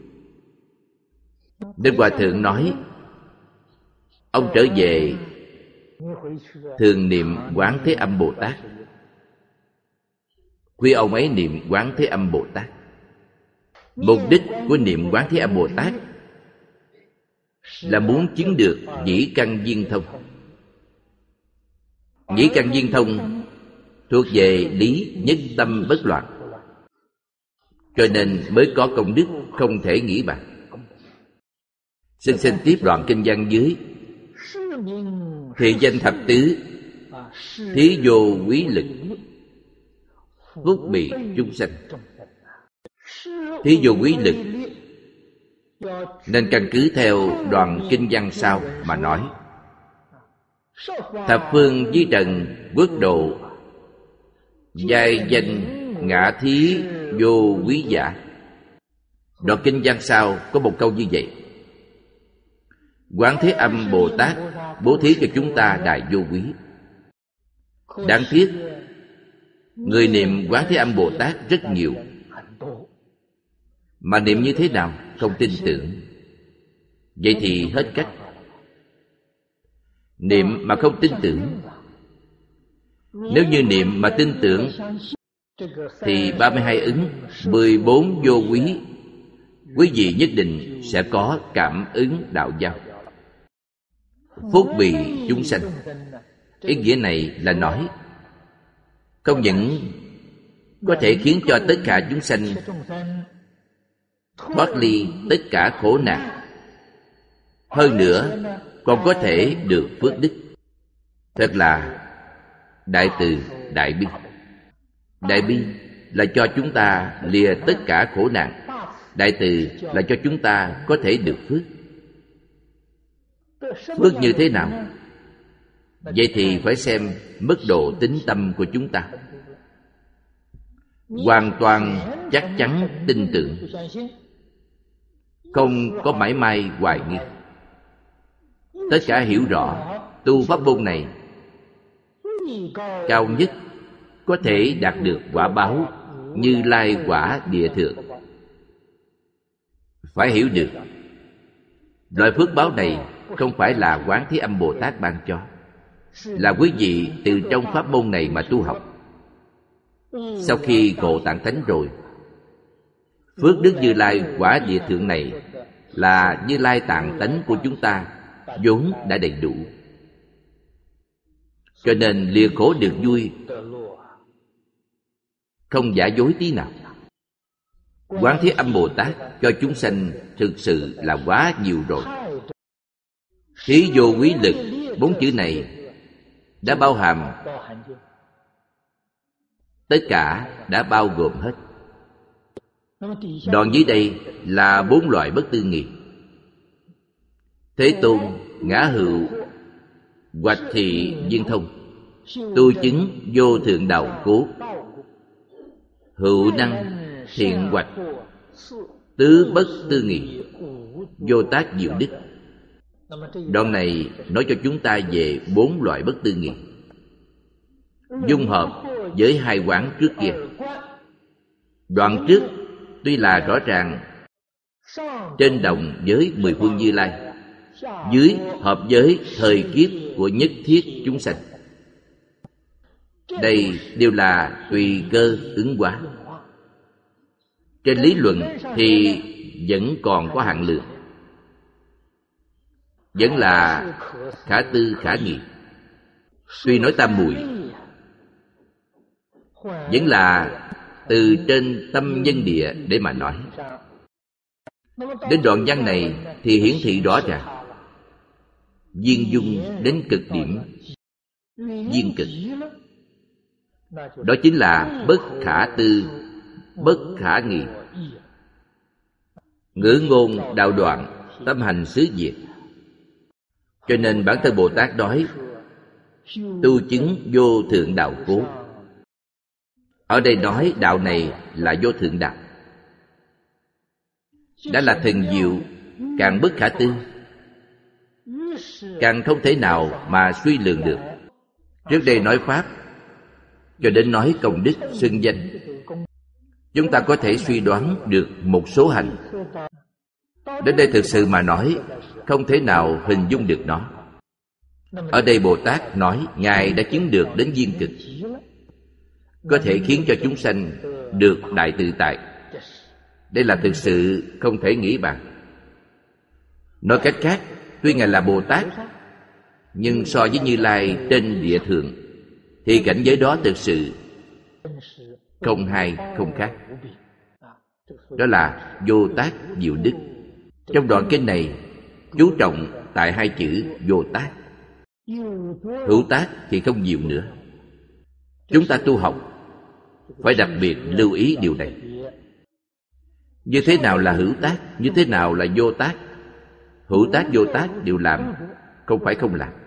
Nên Hòa Thượng nói, ông trở về thường niệm Quán Thế Âm Bồ Tát. Khuyên ông ấy niệm Quán Thế Âm Bồ Tát. Mục đích của niệm Quán Thế Âm Bồ Tát là muốn chứng được nhĩ căn viên thông. Nhĩ căn viên thông thuộc về lý nhất tâm bất loạn, cho nên mới có công đức không thể nghĩ bằng. Xin xin tiếp đoạn kinh văn dưới. Thì danh thập tứ, thí vô quý lực, phúc bị chúng sanh. Thí vô quý lực nên căn cứ theo đoạn kinh văn sau mà nói. Thập phương vi trần quốc độ, giai danh ngã thí vô quý giả. Đoạn kinh văn sau có một câu như vậy. Quán Thế Âm Bồ Tát bố thí cho chúng ta đại vô quý. Đáng tiếc người niệm Quán Thế Âm Bồ Tát rất nhiều, mà niệm như thế nào không tin tưởng. Vậy thì hết cách. Niệm mà không tin tưởng. Nếu như niệm mà tin tưởng thì ba mươi hai ứng, mười bốn vô quý, quý vị nhất định sẽ có cảm ứng đạo giao. Phúc bị chúng sanh. Ý nghĩa này là nói không những có thể khiến cho tất cả chúng sanh thoát ly tất cả khổ nạn, hơn nữa còn có thể được phước đức. Thật là đại từ đại bi. Đại bi là cho chúng ta lìa tất cả khổ nạn. Đại từ là cho chúng ta có thể được phước. Phước như thế nào? Vậy thì phải xem mức độ tín tâm của chúng ta. Hoàn toàn chắc chắn tin tưởng, không có mảy may hoài nghi. Tất cả hiểu rõ tu pháp môn này cao nhất có thể đạt được quả báo Như Lai quả địa thượng. Phải hiểu được loại phước báo này không phải là Quán Thế Âm Bồ Tát ban cho, là quý vị từ trong pháp môn này mà tu học. Sau khi ngộ tạng thánh rồi, phước đức Như Lai quả địa thượng này là Như Lai tạng tánh của chúng ta vốn đã đầy đủ, cho nên lìa khổ được vui, không giả dối tí nào. Quán Thế Âm Bồ Tát cho chúng sanh thực sự là quá nhiều rồi. Thí vô quý lực, bốn chữ này đã bao hàm tất cả, đã bao gồm hết. Đoạn dưới đây là bốn loại bất tư nghị: Thế Tôn, ngã hữu, hoạch thị viên thông, tu chứng vô thượng đạo cố, hữu năng thiện hoạch, tứ bất tư nghị, vô tác diệu đức. Đoạn này nói cho chúng ta về bốn loại bất tư nghị, dung hợp với hai quán trước kia. Đoạn trước tuy là rõ ràng trên đồng với mười phương Như Lai, dưới hợp với thời kiếp của nhất thiết chúng sanh. Đây đều là tùy cơ ứng hóa. Trên lý luận thì vẫn còn có hạn lượng, vẫn là khả tư khả nghị. Tuy nói tam muội, vẫn là từ trên tâm nhân địa để mà nói. Đến đoạn văn này thì hiển thị rõ ràng, viên dung đến cực điểm, viên cực. Đó chính là bất khả tư, bất khả nghị. ngữ ngôn đạo đoạn, tâm hành xứ diệt. Cho nên bản thân Bồ Tát nói tu chứng vô thượng đạo cố. Ở đây nói đạo này là vô thượng đạo, đã là thần diệu, càng bất khả tư, càng không thể nào mà suy lường được. Trước đây nói pháp, cho đến nói công đức xưng danh, chúng ta có thể suy đoán được một số hành. Đến đây thực sự mà nói, không thể nào hình dung được nó. Ở đây Bồ Tát nói Ngài đã chứng được đến viên cực, có thể khiến cho chúng sanh được đại tự tại. Đây là thực sự không thể nghĩ bàn. Nói cách khác, tuy Ngài là Bồ Tát, nhưng so với Như Lai trên địa thượng thì cảnh giới đó thực sự không hai không khác. Đó là vô tác diệu đức. Trong đoạn kinh này chú trọng tại hai chữ vô tác. Hữu tác thì không nhiều nữa. Chúng ta tu học phải đặc biệt lưu ý điều này. Như thế nào là hữu tác, như thế nào là vô tác? Hữu tác vô tác đều làm, không phải không làm.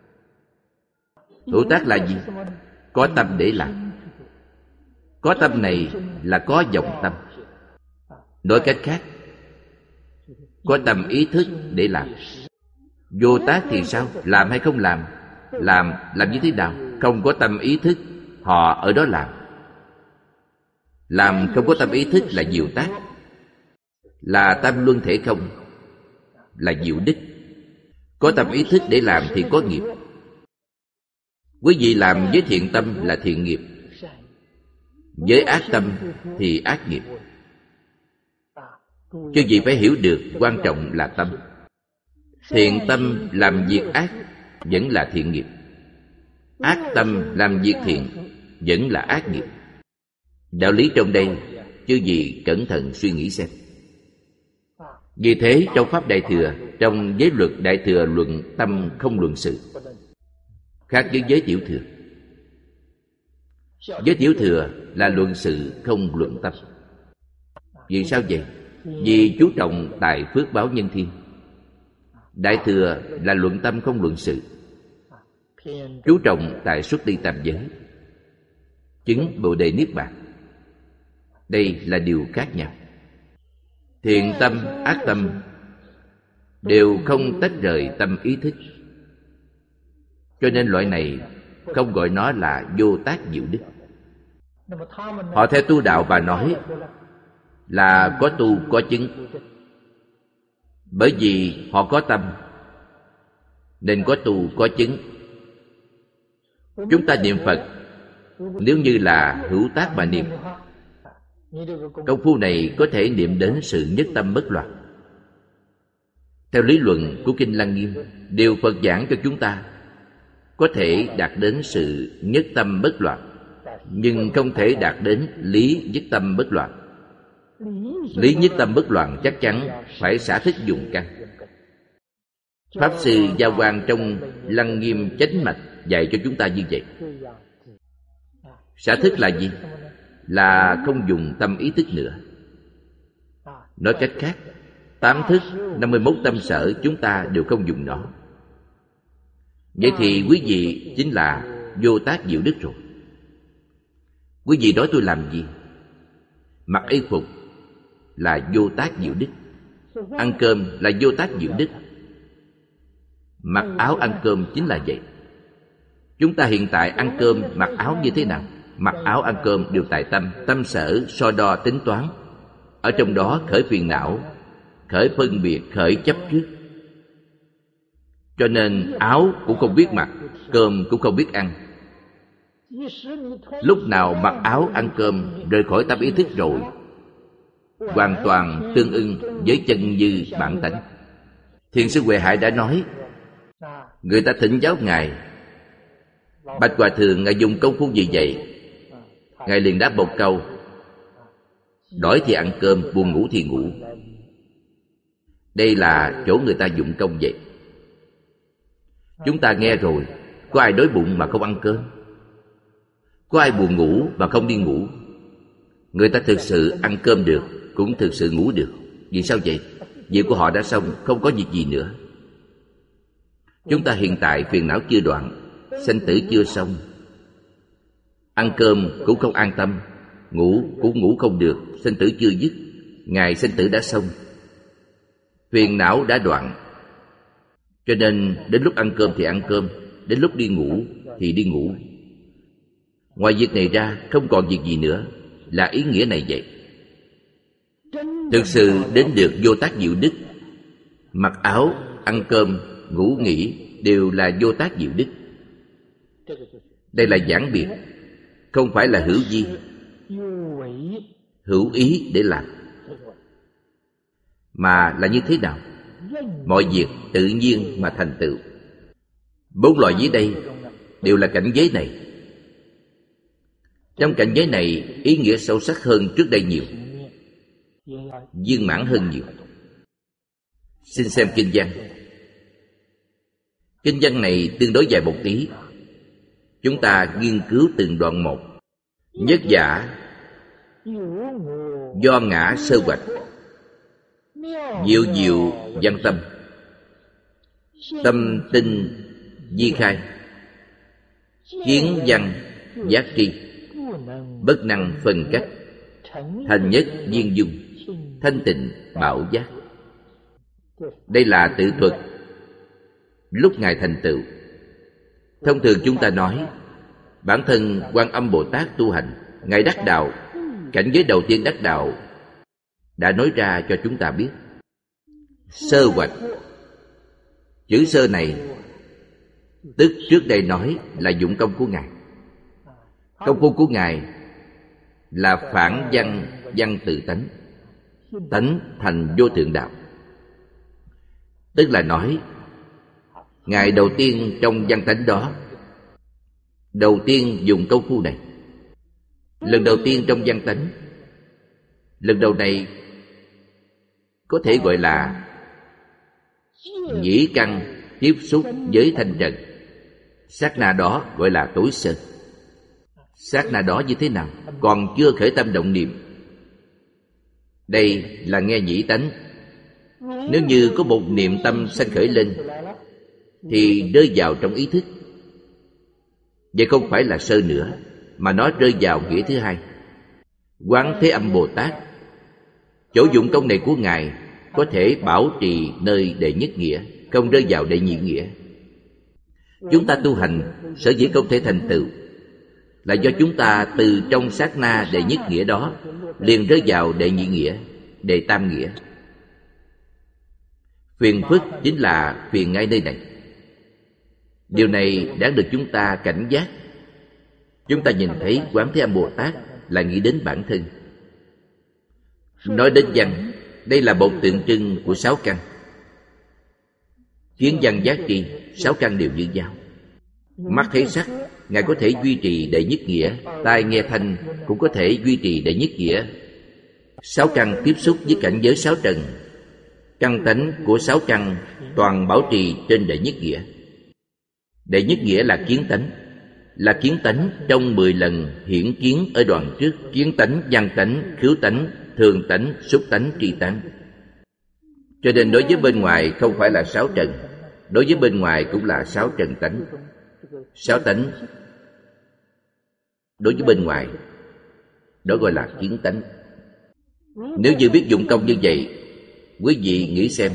Hữu tác là gì? Có tâm để làm. Có tâm này là có vọng tâm. Nói cách khác, có tâm ý thức để làm. Vô tác thì sao? Làm hay không làm? Làm, làm như thế nào? Không có tâm ý thức, họ ở đó làm. Làm không có tâm ý thức là diệu tác, là tam luân thể không, là diệu đức. Có tâm ý thức để làm thì có nghiệp. Quý vị làm với thiện tâm là thiện nghiệp, với ác tâm thì ác nghiệp. Chứ gì phải hiểu được quan trọng là tâm. Thiện tâm làm việc ác vẫn là thiện nghiệp, ác tâm làm việc thiện vẫn là ác nghiệp. Đạo lý trong đây chư vị cẩn thận suy nghĩ xem. Vì thế trong Pháp Đại Thừa, trong giới luật Đại Thừa luận tâm không luận sự, khác với giới Tiểu Thừa. Giới Tiểu Thừa là luận sự không luận tâm. Vì sao vậy? Vì chú trọng tại phước báo nhân thiên. Đại Thừa là luận tâm không luận sự, chú trọng tại xuất ly tam giới, chứng Bồ Đề Niết Bàn. Đây là điều khác nhau. Thiện tâm, ác tâm đều không tách rời tâm ý thức. Cho nên loại này không gọi nó là vô tác diệu đức. Họ theo tu đạo và nói là có tu có chứng. Bởi vì họ có tâm nên có tu có chứng. Chúng ta niệm Phật nếu như là hữu tác mà niệm, công phu này có thể niệm đến sự nhất tâm bất loạn. Theo lý luận của Kinh Lăng Nghiêm, điều Phật giảng cho chúng ta có thể đạt đến sự nhất tâm bất loạn, nhưng không thể đạt đến lý nhất tâm bất loạn. Lý nhất tâm bất loạn chắc chắn phải xả thích dùng căn. Pháp Sư Giao Quang trong Lăng Nghiêm Chánh Mạch dạy cho chúng ta như vậy. Xả thức là gì? Là không dùng tâm ý thức nữa. Nói cách khác, tám thức, năm mươi mốt tâm sở chúng ta đều không dùng nó. Vậy thì quý vị chính là vô tác diệu đức rồi. Quý vị nói tôi làm gì? Mặc y phục là vô tác diệu đức. Ăn cơm là vô tác diệu đức. Mặc áo ăn cơm chính là vậy. Chúng ta hiện tại ăn cơm, mặc áo như thế nào? Mặc áo ăn cơm đều tại tâm. Tâm sở so đo tính toán, ở trong đó khởi phiền não, khởi phân biệt, khởi chấp trước. Cho nên áo cũng không biết mặc, cơm cũng không biết ăn. Lúc nào mặc áo ăn cơm rời khỏi tâm ý thức rồi, hoàn toàn tương ưng với chân như bản tánh. Thiền sư Huệ Hải đã nói, người ta thỉnh giáo Ngài, bạch Hòa Thượng, Ngài dùng công phu gì vậy? Ngài liền đáp một câu, đói thì ăn cơm, buồn ngủ thì ngủ. Đây là chỗ người ta dụng công vậy. Chúng ta nghe rồi, có ai đói bụng mà không ăn cơm? Có ai buồn ngủ mà không đi ngủ? Người ta thực sự ăn cơm được, cũng thực sự ngủ được. Vì sao vậy? Việc của họ đã xong, không có việc gì nữa. Chúng ta hiện tại phiền não chưa đoạn, sanh tử chưa xong. Ăn cơm cũng không an tâm, ngủ cũng ngủ không được, sanh tử chưa dứt. Ngày sanh tử đã xong, phiền não đã đoạn. Cho nên đến lúc ăn cơm thì ăn cơm, đến lúc đi ngủ thì đi ngủ. Ngoài việc này ra không còn việc gì nữa, là ý nghĩa này vậy. Thực sự đến được vô tác diệu đức, mặc áo, ăn cơm, ngủ nghỉ đều là vô tác diệu đức. Đây là giảng biệt, không phải là hữu vi, hữu ý để làm. Mà là như thế nào? Mọi việc tự nhiên mà thành tựu. Bốn loại dưới đây đều là cảnh giới này. Trong cảnh giới này, ý nghĩa sâu sắc hơn trước đây nhiều, viên mãn hơn nhiều. Xin xem kinh văn. Kinh văn này tương đối dài một tí, chúng ta nghiên cứu từng đoạn một. Nhất giả do ngã sơ hoạch, diệu diệu văn tâm, tâm tinh di khai, kiến văn giác tri, bất năng phân cách, thành nhất viên dung, thanh tịnh bảo giác. Đây là tự thuật lúc Ngài thành tựu. Thông thường chúng ta nói bản thân Quan Âm Bồ Tát tu hành, Ngài đắc đạo, cảnh giới đầu tiên đắc đạo đã nói ra cho chúng ta biết. Sơ hoạch. Chữ sơ này tức trước đây nói là dụng công của Ngài. Công phu của Ngài là phản văn văn tự tánh, tánh thành vô thượng đạo. Tức là nói Ngài đầu tiên trong văn tánh đó, đầu tiên dùng công phu này. Lần đầu tiên trong văn tánh, lần đầu này có thể gọi là nhĩ căn tiếp xúc với thanh trần. Sát na đó gọi là tối sơ. Sát na đó như thế nào? Còn chưa khởi tâm động niệm. Đây là nghe nhĩ tánh. Nếu như có một niệm tâm sanh khởi lên thì rơi vào trong ý thức. Vậy không phải là sơ nữa, mà nó rơi vào nghĩa thứ hai. Quán Thế Âm Bồ Tát, chỗ dụng công này của Ngài có thể bảo trì nơi đệ nhất nghĩa, không rơi vào đệ nhị nghĩa. Chúng ta tu hành sở dĩ không thể thành tựu là do chúng ta từ trong sát na đệ nhất nghĩa đó liền rơi vào đệ nhị nghĩa, đệ tam nghĩa. Phiền phức chính là phiền ngay nơi này. Điều này đã được chúng ta cảnh giác. Chúng ta nhìn thấy Quán Thế Âm Bồ Tát là nghĩ đến bản thân. Nói đến văn, đây là một tượng trưng của sáu căn. Kiến văn giác tri, sáu căn đều như nhau. Mắt thấy sắc, Ngài có thể duy trì đệ nhất nghĩa. Tai nghe thanh cũng có thể duy trì đệ nhất nghĩa. Sáu căn tiếp xúc với cảnh giới sáu trần, căn tánh của sáu căn toàn bảo trì trên đệ nhất nghĩa. Đệ nhất nghĩa là kiến tánh, là kiến tánh trong mười lần hiển kiến ở đoạn trước. Kiến tánh, văn tánh, khứu tánh, thường tánh, xúc tánh, tri tánh. Cho nên đối với bên ngoài không phải là sáu trần, đối với bên ngoài cũng là sáu trần tánh. Sáu tánh đối với bên ngoài, đó gọi là kiến tánh. Nếu như biết dụng công như vậy, quý vị nghĩ xem,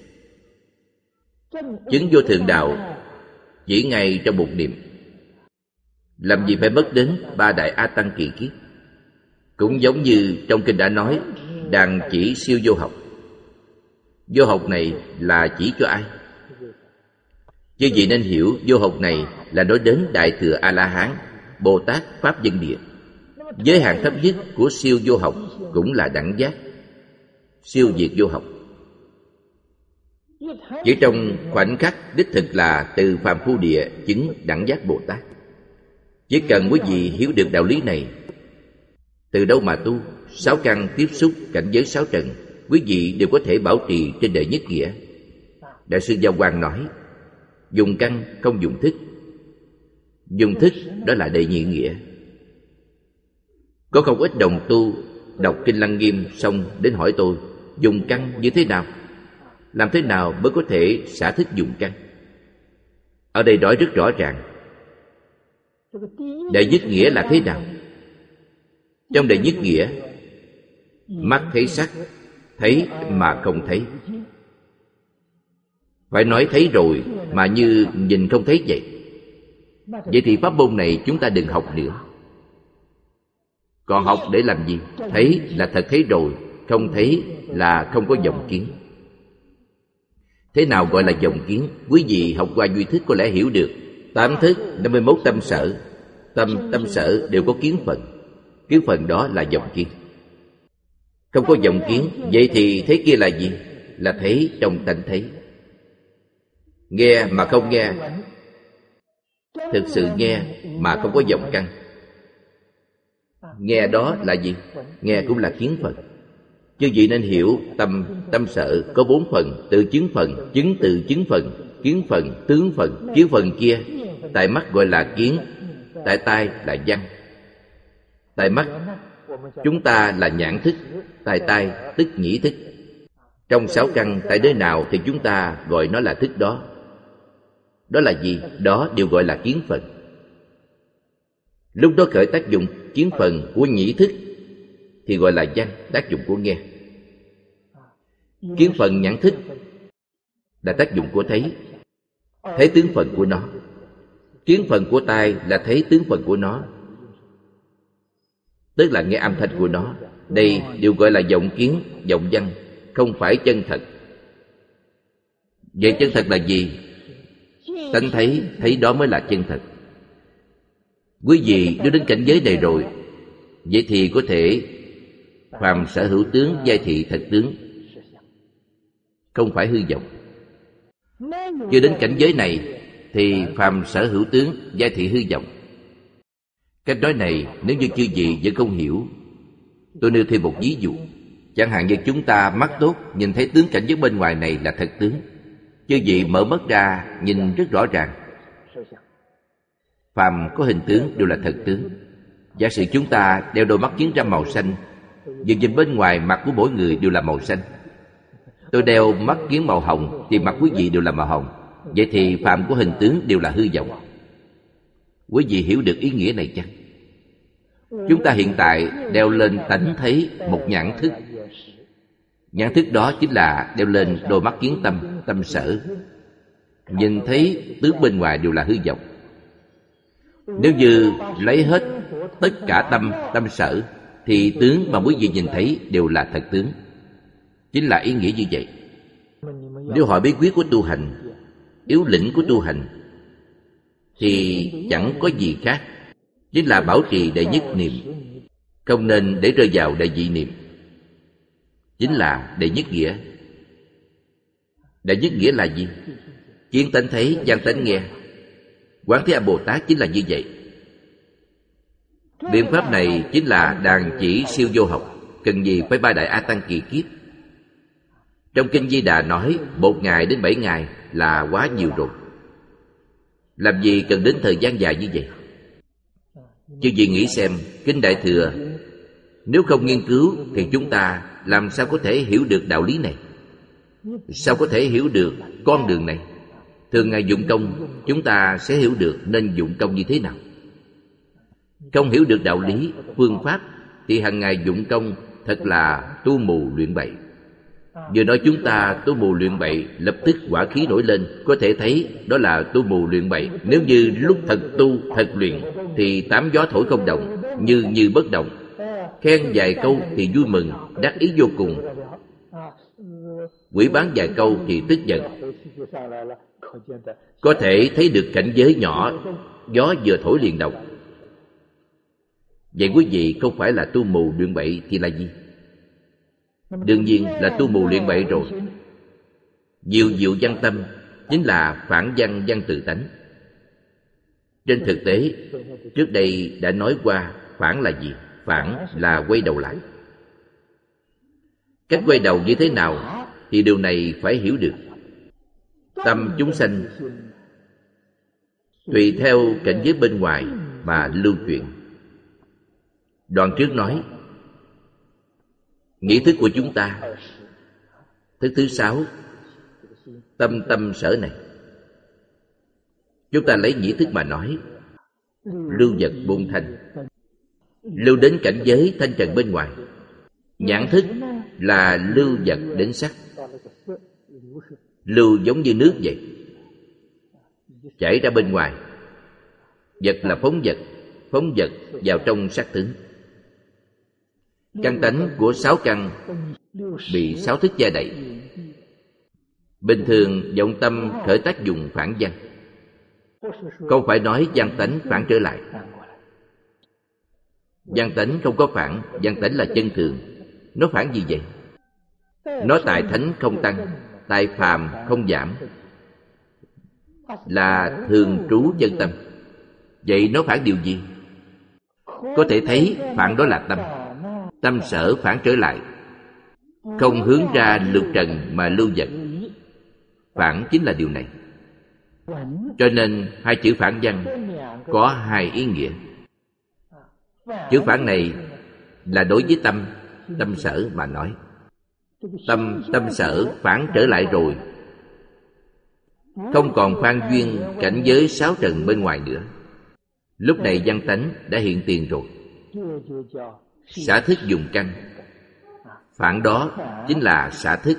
chứng vô thượng đạo chỉ ngay trong một niệm, làm gì phải mất đến ba đại A Tăng kỳ kiếp. Cũng giống như trong kinh đã nói, đàn chỉ siêu vô học. Vô học này là chỉ cho ai? Chứ gì nên hiểu vô học này là nói đến Đại Thừa A-la-hán, Bồ Tát, Pháp Dân Địa. Giới hạn thấp nhất của siêu vô học cũng là đẳng giác, siêu diệt vô học. Chỉ trong khoảnh khắc đích thực là từ phàm phu địa chứng đẳng giác Bồ Tát. Chỉ cần quý vị hiểu được đạo lý này, từ đâu mà tu, sáu căn tiếp xúc cảnh giới sáu trần, quý vị đều có thể bảo trì trên đệ nhất nghĩa. Đại sư Giao Quang nói, dùng căn không dùng thức. Dùng thức đó là đệ nhị nghĩa. Có không ít đồng tu đọc kinh Lăng Nghiêm xong đến hỏi tôi, Dùng căn như thế nào? Làm thế nào mới có thể xả thức dùng căn? Ở đây nói rất rõ ràng. Đệ nhất nghĩa là thế nào? Trong đệ nhất nghĩa, mắt thấy sắc, thấy mà không thấy. Phải nói thấy rồi mà như nhìn không thấy vậy. Vậy thì pháp môn này chúng ta đừng học nữa. Còn học để làm gì? Thấy là thật thấy rồi, không thấy là không có vọng kiến. Thế nào gọi là vọng kiến? Quý vị học qua duy thức có lẽ hiểu được. Tám thức, năm mươi mốt tâm sở. Tâm, tâm sở đều có kiến phần. Kiến phần đó là vọng kiến. Không có vọng kiến, vậy thì thấy kia là gì? Là thấy trong tánh thấy. Nghe mà không nghe, thực sự nghe mà không có vọng căn. Nghe đó là gì? Nghe cũng là kiến phần. Chứ vị nên hiểu tâm, tâm sở có bốn phần: tự chứng phần, chứng tự chứng phần, kiến phần, tướng phần. Kiến phần kia tại mắt gọi là kiến, tại tai là văn. Tại mắt chúng ta là nhãn thức, tại tai tức nhĩ thức. Trong sáu căn tại nơi nào thì chúng ta gọi nó là thức đó. Đó là gì? Đó đều gọi là kiến phần. Lúc đó khởi tác dụng kiến phần của nhĩ thức thì gọi là văn, tác dụng của nghe. Kiến phần nhãn thức là tác dụng của thấy, thấy tướng phần của nó. Kiến phần của tai là thấy tướng phần của nó, tức là nghe âm thanh của nó. Đây đều gọi là vọng kiến, vọng văn, không phải chân thật. Vậy chân thật là gì? Tánh thấy, thấy đó mới là chân thật. Quý vị nếu đến cảnh giới này rồi, vậy thì có thể phàm sở hữu tướng, giai thị thật tướng, không phải hư vọng. Chưa đến cảnh giới này thì phàm sở hữu tướng, giai thị hư vọng. Cách nói này nếu như chư vị vẫn không hiểu, tôi nêu thêm một ví dụ. Chẳng hạn như chúng ta mắt tốt, nhìn thấy tướng cảnh giới bên ngoài này là thật tướng. Chư vị mở mắt ra nhìn rất rõ ràng. Phàm có hình tướng đều là thật tướng. Giả sử chúng ta đeo đôi mắt kiến râm màu xanh, nhưng nhìn bên ngoài mặt của mỗi người đều là màu xanh. Tôi đeo mắt kiến màu hồng thì mặt quý vị đều là màu hồng. Vậy thì phàm của hình tướng đều là hư vọng. Quý vị hiểu được ý nghĩa này chăng? Chúng ta hiện tại đeo lên tánh thấy một nhãn thức. Nhãn thức đó chính là đeo lên đôi mắt kiến tâm, tâm sở. Nhìn thấy tướng bên ngoài đều là hư vọng. Nếu như lấy hết tất cả tâm, tâm sở, thì tướng mà quý vị nhìn thấy đều là thật tướng. Chính là ý nghĩa như vậy. Nếu hỏi bí quyết của tu hành, yếu lĩnh của tu hành, thì chẳng có gì khác, chính là bảo trì đệ nhất niệm, không nên để rơi vào đệ nhị niệm. Chính là đệ nhất nghĩa. Đệ nhất nghĩa là gì? Kiến tánh thấy, văn tánh nghe. Quán Thế Âm Bồ Tát chính là như vậy. Biện pháp này chính là đàn chỉ siêu vô học, cần gì phải ba đại A Tăng kỳ kiếp. Trong Kinh Di Đà nói một ngày đến bảy ngày là quá nhiều rồi. Làm gì cần đến thời gian dài như vậy? Chứ gì nghĩ xem, Kinh Đại Thừa nếu không nghiên cứu thì chúng ta làm sao có thể hiểu được đạo lý này? Sao có thể hiểu được con đường này? Thường ngày dụng công, chúng ta sẽ hiểu được nên dụng công như thế nào. Không hiểu được đạo lý, phương pháp thì hàng ngày dụng công thật là tu mù luyện bậy. Vừa nói chúng ta tu mù luyện bậy, lập tức hỏa khí nổi lên, có thể thấy đó là tu mù luyện bậy. Nếu như lúc thật tu, thật luyện thì tám gió thổi không động, như như bất động. Khen vài câu thì vui mừng, đắc ý vô cùng. Quỷ bán vài câu thì tức giận. Có thể thấy được cảnh giới nhỏ, gió vừa thổi liền động. Vậy quý vị không phải là tu mù luyện bậy thì là gì? Đương nhiên là tu mù luyện bậy rồi. Diệu diệu văn tâm chính là phản văn văn tự tánh. Trên thực tế, trước đây đã nói qua phản là gì? Phản là quay đầu lại. Cách quay đầu như thế nào thì điều này phải hiểu được. Tâm chúng sanh tùy theo cảnh giới bên ngoài mà lưu chuyển. Đoạn trước nói nghĩ thức của chúng ta Thức thứ sáu, tâm tâm sở này. Chúng ta lấy nhĩ thức mà nói, lưu vật buông thanh, lưu đến cảnh giới thanh trần bên ngoài. Nhãn thức là lưu vật đến sắc, lưu giống như nước vậy, chảy ra bên ngoài. Vật là phóng vật, phóng vật vào trong sắc tướng. Căn tánh của sáu căn bị sáu thức che đậy. Bình thường vọng tâm khởi tác dụng phản văn, không phải nói văn tánh phản trở lại. Văn tánh không có phản, văn tánh là chân thường. Nó phản gì vậy? Nó tại thánh không tăng, tại phàm không giảm, là thường trú chân tâm. Vậy nó phản điều gì? Có thể thấy phản đó là tâm. Tâm sở phản trở lại, không hướng ra lục trần mà lưu vật. Phản chính là điều này. Cho nên hai chữ phản văn có hai ý nghĩa. Chữ phản này là đối với tâm, tâm sở mà nói. Tâm, tâm sở phản trở lại rồi, không còn phan duyên cảnh giới sáu trần bên ngoài nữa. Lúc này văn tánh đã hiện tiền rồi. Xả thức dùng căn. Phản đó chính là xả thức.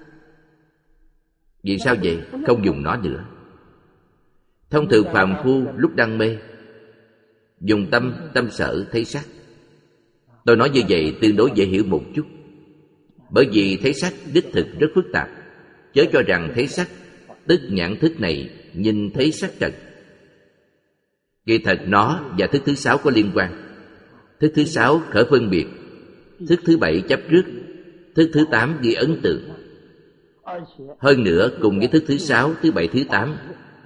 Vì sao vậy? Không dùng nó nữa. Thông thường phàm phu lúc đăng mê dùng tâm, tâm sở thấy sắc. Tôi nói như vậy tương đối dễ hiểu một chút. Bởi vì thấy sắc đích thực rất phức tạp. Chớ cho rằng thấy sắc tức nhãn thức này nhìn thấy sắc trần. Kỳ thật nó và thức thứ sáu có liên quan. Thức thứ sáu khởi phân biệt, thức thứ bảy chấp trước, thức thứ tám ghi ấn tượng. Hơn nữa cùng với thức thứ sáu, thứ bảy, thứ tám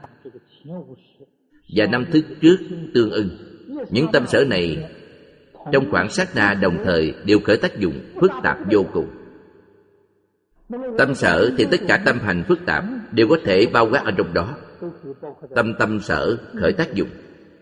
và năm thức trước tương ưng. Những tâm sở này trong khoảng sát na đồng thời đều khởi tác dụng phức tạp vô cùng. Tâm sở thì tất cả tâm hành phức tạp đều có thể bao quát ở trong đó. Tâm tâm sở khởi tác dụng.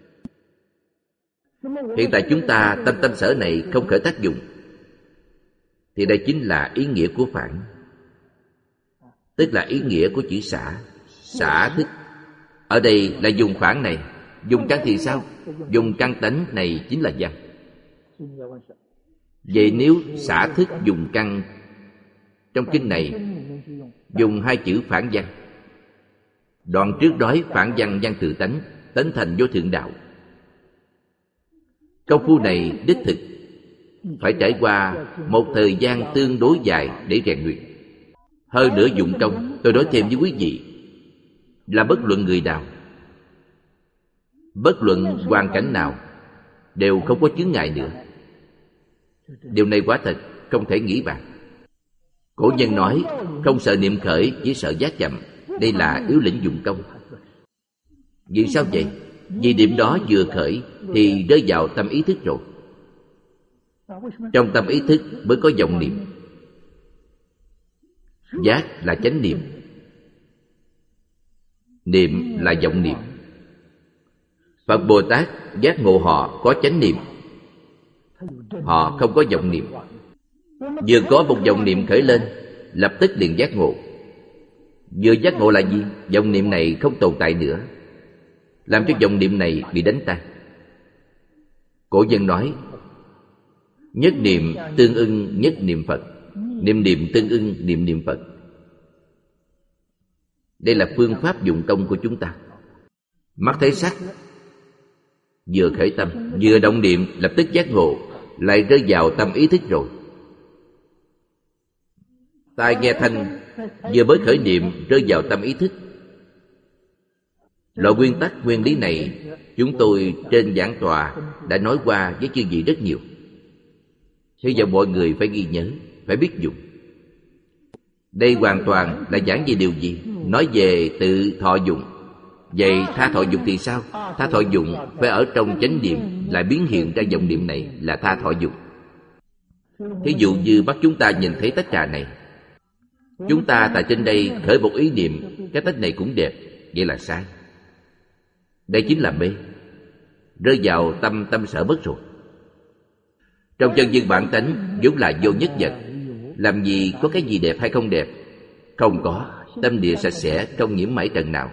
Hiện tại chúng ta tâm tâm sở này không khởi tác dụng, thì đây chính là ý nghĩa của phản, tức là ý nghĩa của chữ xả. Xả thức ở đây là dùng phản này. Dùng căn thì sao? Dùng căn tánh này chính là văn. Vậy nếu xả thức dùng căn, trong kinh này dùng hai chữ phản văn. Đoạn trước nói phản văn văn tự tánh, tánh thành vô thượng đạo. Công phu này đích thực phải trải qua một thời gian tương đối dài để rèn luyện. Hơn nữa dụng công, tôi nói thêm với quý vị, là bất luận người nào, bất luận hoàn cảnh nào đều không có chướng ngại nữa. Điều này quả thật không thể nghĩ bàn. Cổ nhân nói không sợ niệm khởi, chỉ sợ giác chậm. Đây là yếu lĩnh dụng công. Vì sao vậy? Vì điểm đó vừa khởi thì rơi vào tâm ý thức rồi. Trong tâm ý thức mới có vọng niệm. Giác là chánh niệm, niệm là vọng niệm. Phật Bồ Tát giác ngộ họ có chánh niệm, họ không có vọng niệm. Vừa có một vọng niệm khởi lên, lập tức liền giác ngộ. Vừa giác ngộ là gì? Vọng niệm này không tồn tại nữa, làm cho vọng niệm này bị đánh tan. Cổ nhân nói nhất niệm tương ưng nhất niệm Phật, niệm niệm tương ưng niệm niệm Phật. Đây là phương pháp dụng công của chúng ta. Mắt thấy sắc, vừa khởi tâm, vừa động niệm, lập tức giác ngộ, lại rơi vào tâm ý thức rồi. Tai nghe thanh, vừa mới khởi niệm, rơi vào tâm ý thức. Loại nguyên tắc, nguyên lý này chúng tôi trên giảng tọa đã nói qua với chư vị rất nhiều. Hy vọng mọi người phải ghi nhớ, phải biết dùng. Đây hoàn toàn là giảng về điều gì? Nói về tự thọ dụng. Vậy tha thọ dụng thì sao? Tha thọ dụng phải ở trong chánh niệm lại biến hiện ra vọng niệm này là tha thọ dụng. Thí dụ như bắt chúng ta nhìn thấy tách trà này, chúng ta tại trên đây khởi một ý niệm, cái tách này cũng đẹp, vậy là sai. Đây chính là mê, rơi vào tâm tâm sở mất rồi. Trong chân nhân bản tánh vốn là vô nhất vật, làm gì có cái gì đẹp hay không đẹp, Không có. Tâm địa sạch sẽ, không nhiễm mảy trần nào.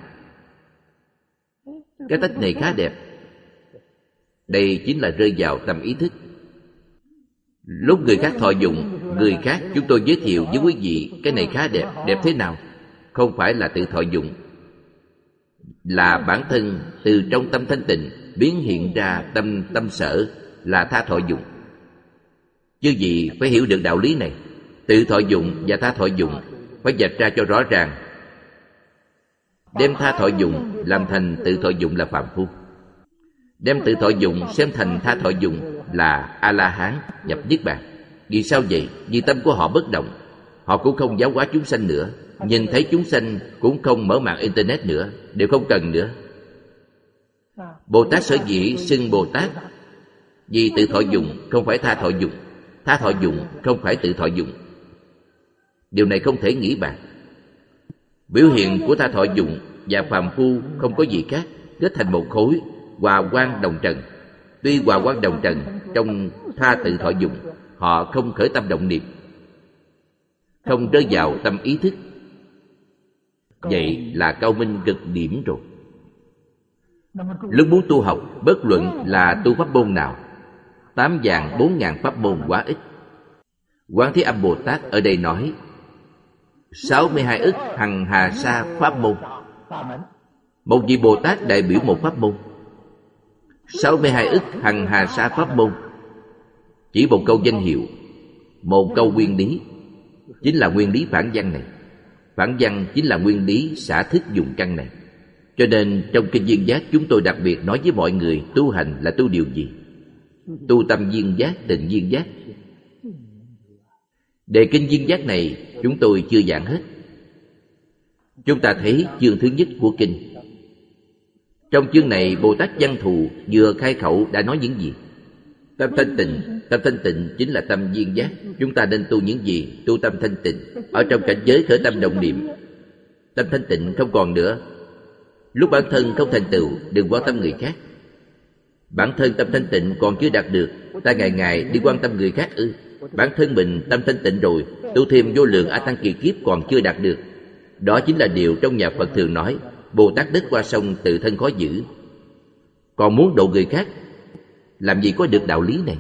Cái tách này khá đẹp. Đây chính là rơi vào tâm ý thức. Lúc người khác thọ dụng, người khác chúng tôi giới thiệu với quý vị cái này khá đẹp. Đẹp thế nào? Không phải là tự thọ dụng, là bản thân từ trong tâm thanh tịnh biến hiện ra tâm tâm sở, là tha thọ dụng. Chứ gì phải hiểu được đạo lý này. Tự thọ dụng và tha thọ dụng phải vạch ra cho rõ ràng. Đem tha thọ dụng làm thành tự thọ dụng là phàm phu, đem tự thọ dụng xem thành tha thọ dụng là A-la-hán, nhập niết bàn. Vì sao vậy? Vì tâm của họ bất động. Họ cũng không giáo hóa chúng sanh nữa. Nhìn thấy chúng sanh cũng không mở mạng internet nữa, đều không cần nữa. Bồ Tát sở dĩ xưng Bồ Tát vì tự thọ dụng, không phải tha thọ dụng. Tha thọ dụng không phải tự thọ dụng. Điều này không thể nghĩ bàn. Biểu hiện của tha thọ dụng và phàm phu không có gì khác, kết thành một khối, hòa quang đồng trần. Tuy hòa quang đồng trần, trong tha tự thọ dụng, họ không khởi tâm động niệm, không rơi vào tâm ý thức. Vậy là cao minh cực điểm rồi. Lúc muốn tu học, bất luận là tu pháp môn nào, tám vạn bốn ngàn pháp môn quá ít. Quán Thế Âm Bồ Tát ở đây nói sáu mươi hai ức hằng hà sa pháp môn. Một vị Bồ Tát đại biểu một pháp môn. Sáu mươi hai ức hằng hà sa pháp môn chỉ một câu danh hiệu, một câu nguyên lý, chính là nguyên lý phản văn này. Phản văn chính là nguyên lý xả thức dùng căn này. Cho nên trong Kinh Viên Giác chúng tôi đặc biệt nói với mọi người tu hành là tu điều gì? Tu tâm viên giác, định viên giác. Đề Kinh Viên Giác này chúng tôi chưa giảng hết. Chúng ta thấy chương thứ nhất của Kinh. Trong chương này Bồ Tát Văn Thù vừa khai khẩu đã nói những gì? Tâm thanh tịnh. Tâm thanh tịnh chính là tâm viên giác. Chúng ta nên tu những gì? Tu tâm thanh tịnh. Ở trong cảnh giới khởi tâm động niệm, tâm thanh tịnh không còn nữa. Lúc bản thân không thành tựu, đừng quan tâm người khác. Bản thân tâm thanh tịnh còn chưa đạt được, ta ngày ngày đi quan tâm người khác ư? Bản thân mình tâm thanh tịnh rồi, tu thêm vô lượng a tăng kỳ kiếp còn chưa đạt được. Đó chính là điều trong nhà Phật thường nói, Bồ Tát đất qua sông tự thân khó giữ. Còn muốn độ người khác, làm gì có được đạo lý này?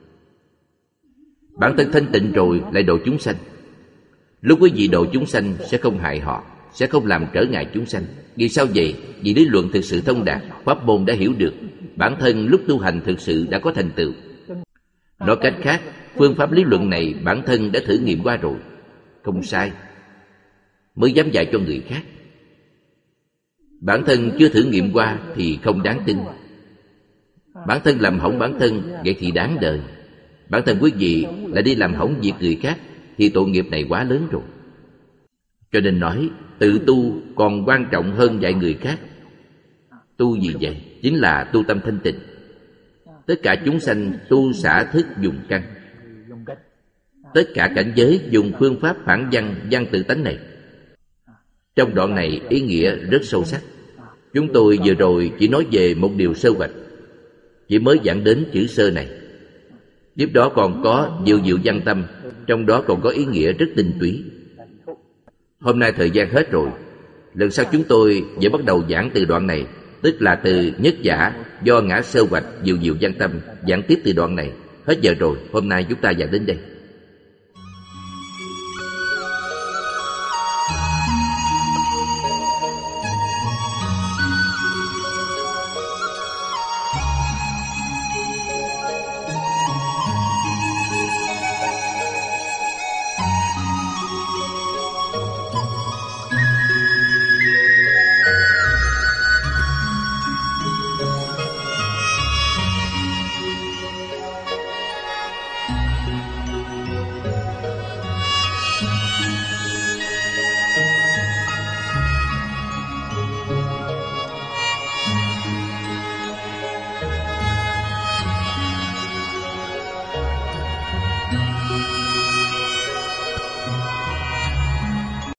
Bản thân thanh tịnh rồi lại độ chúng sanh. Lúc quý vị độ chúng sanh sẽ không hại họ, sẽ không làm trở ngại chúng sanh. Vì sao vậy? Vì lý luận thực sự thông đạt, pháp môn đã hiểu được. Bản thân lúc tu hành thực sự đã có thành tựu. Nói cách khác, phương pháp lý luận này bản thân đã thử nghiệm qua rồi, không sai, mới dám dạy cho người khác. Bản thân chưa thử nghiệm qua thì không đáng tin. Bản thân làm hỏng bản thân, vậy thì đáng đời. Bản thân quý vị là đi làm hỏng việc người khác, thì tội nghiệp này quá lớn rồi. Cho nên nói, tự tu còn quan trọng hơn dạy người khác. Tu gì vậy? Chính là tu tâm thanh tịnh. Tất cả chúng sanh tu xả thức dùng căn. Tất cả cảnh giới dùng phương pháp phản văn, văn tự tánh này. Trong đoạn này ý nghĩa rất sâu sắc. Chúng tôi vừa rồi chỉ nói về một điều sơ hoạch, chỉ mới giảng đến chữ sơ này. Tiếp đó còn có diệu diệu văn tâm, trong đó còn có ý nghĩa rất tinh túy. Hôm nay thời gian hết rồi. Lần sau chúng tôi sẽ bắt đầu giảng từ đoạn này, tức là từ nhất giả do ngã sơ hoạch diệu diệu văn tâm, giảng tiếp từ đoạn này. Hết giờ rồi, hôm nay chúng ta giảng đến đây.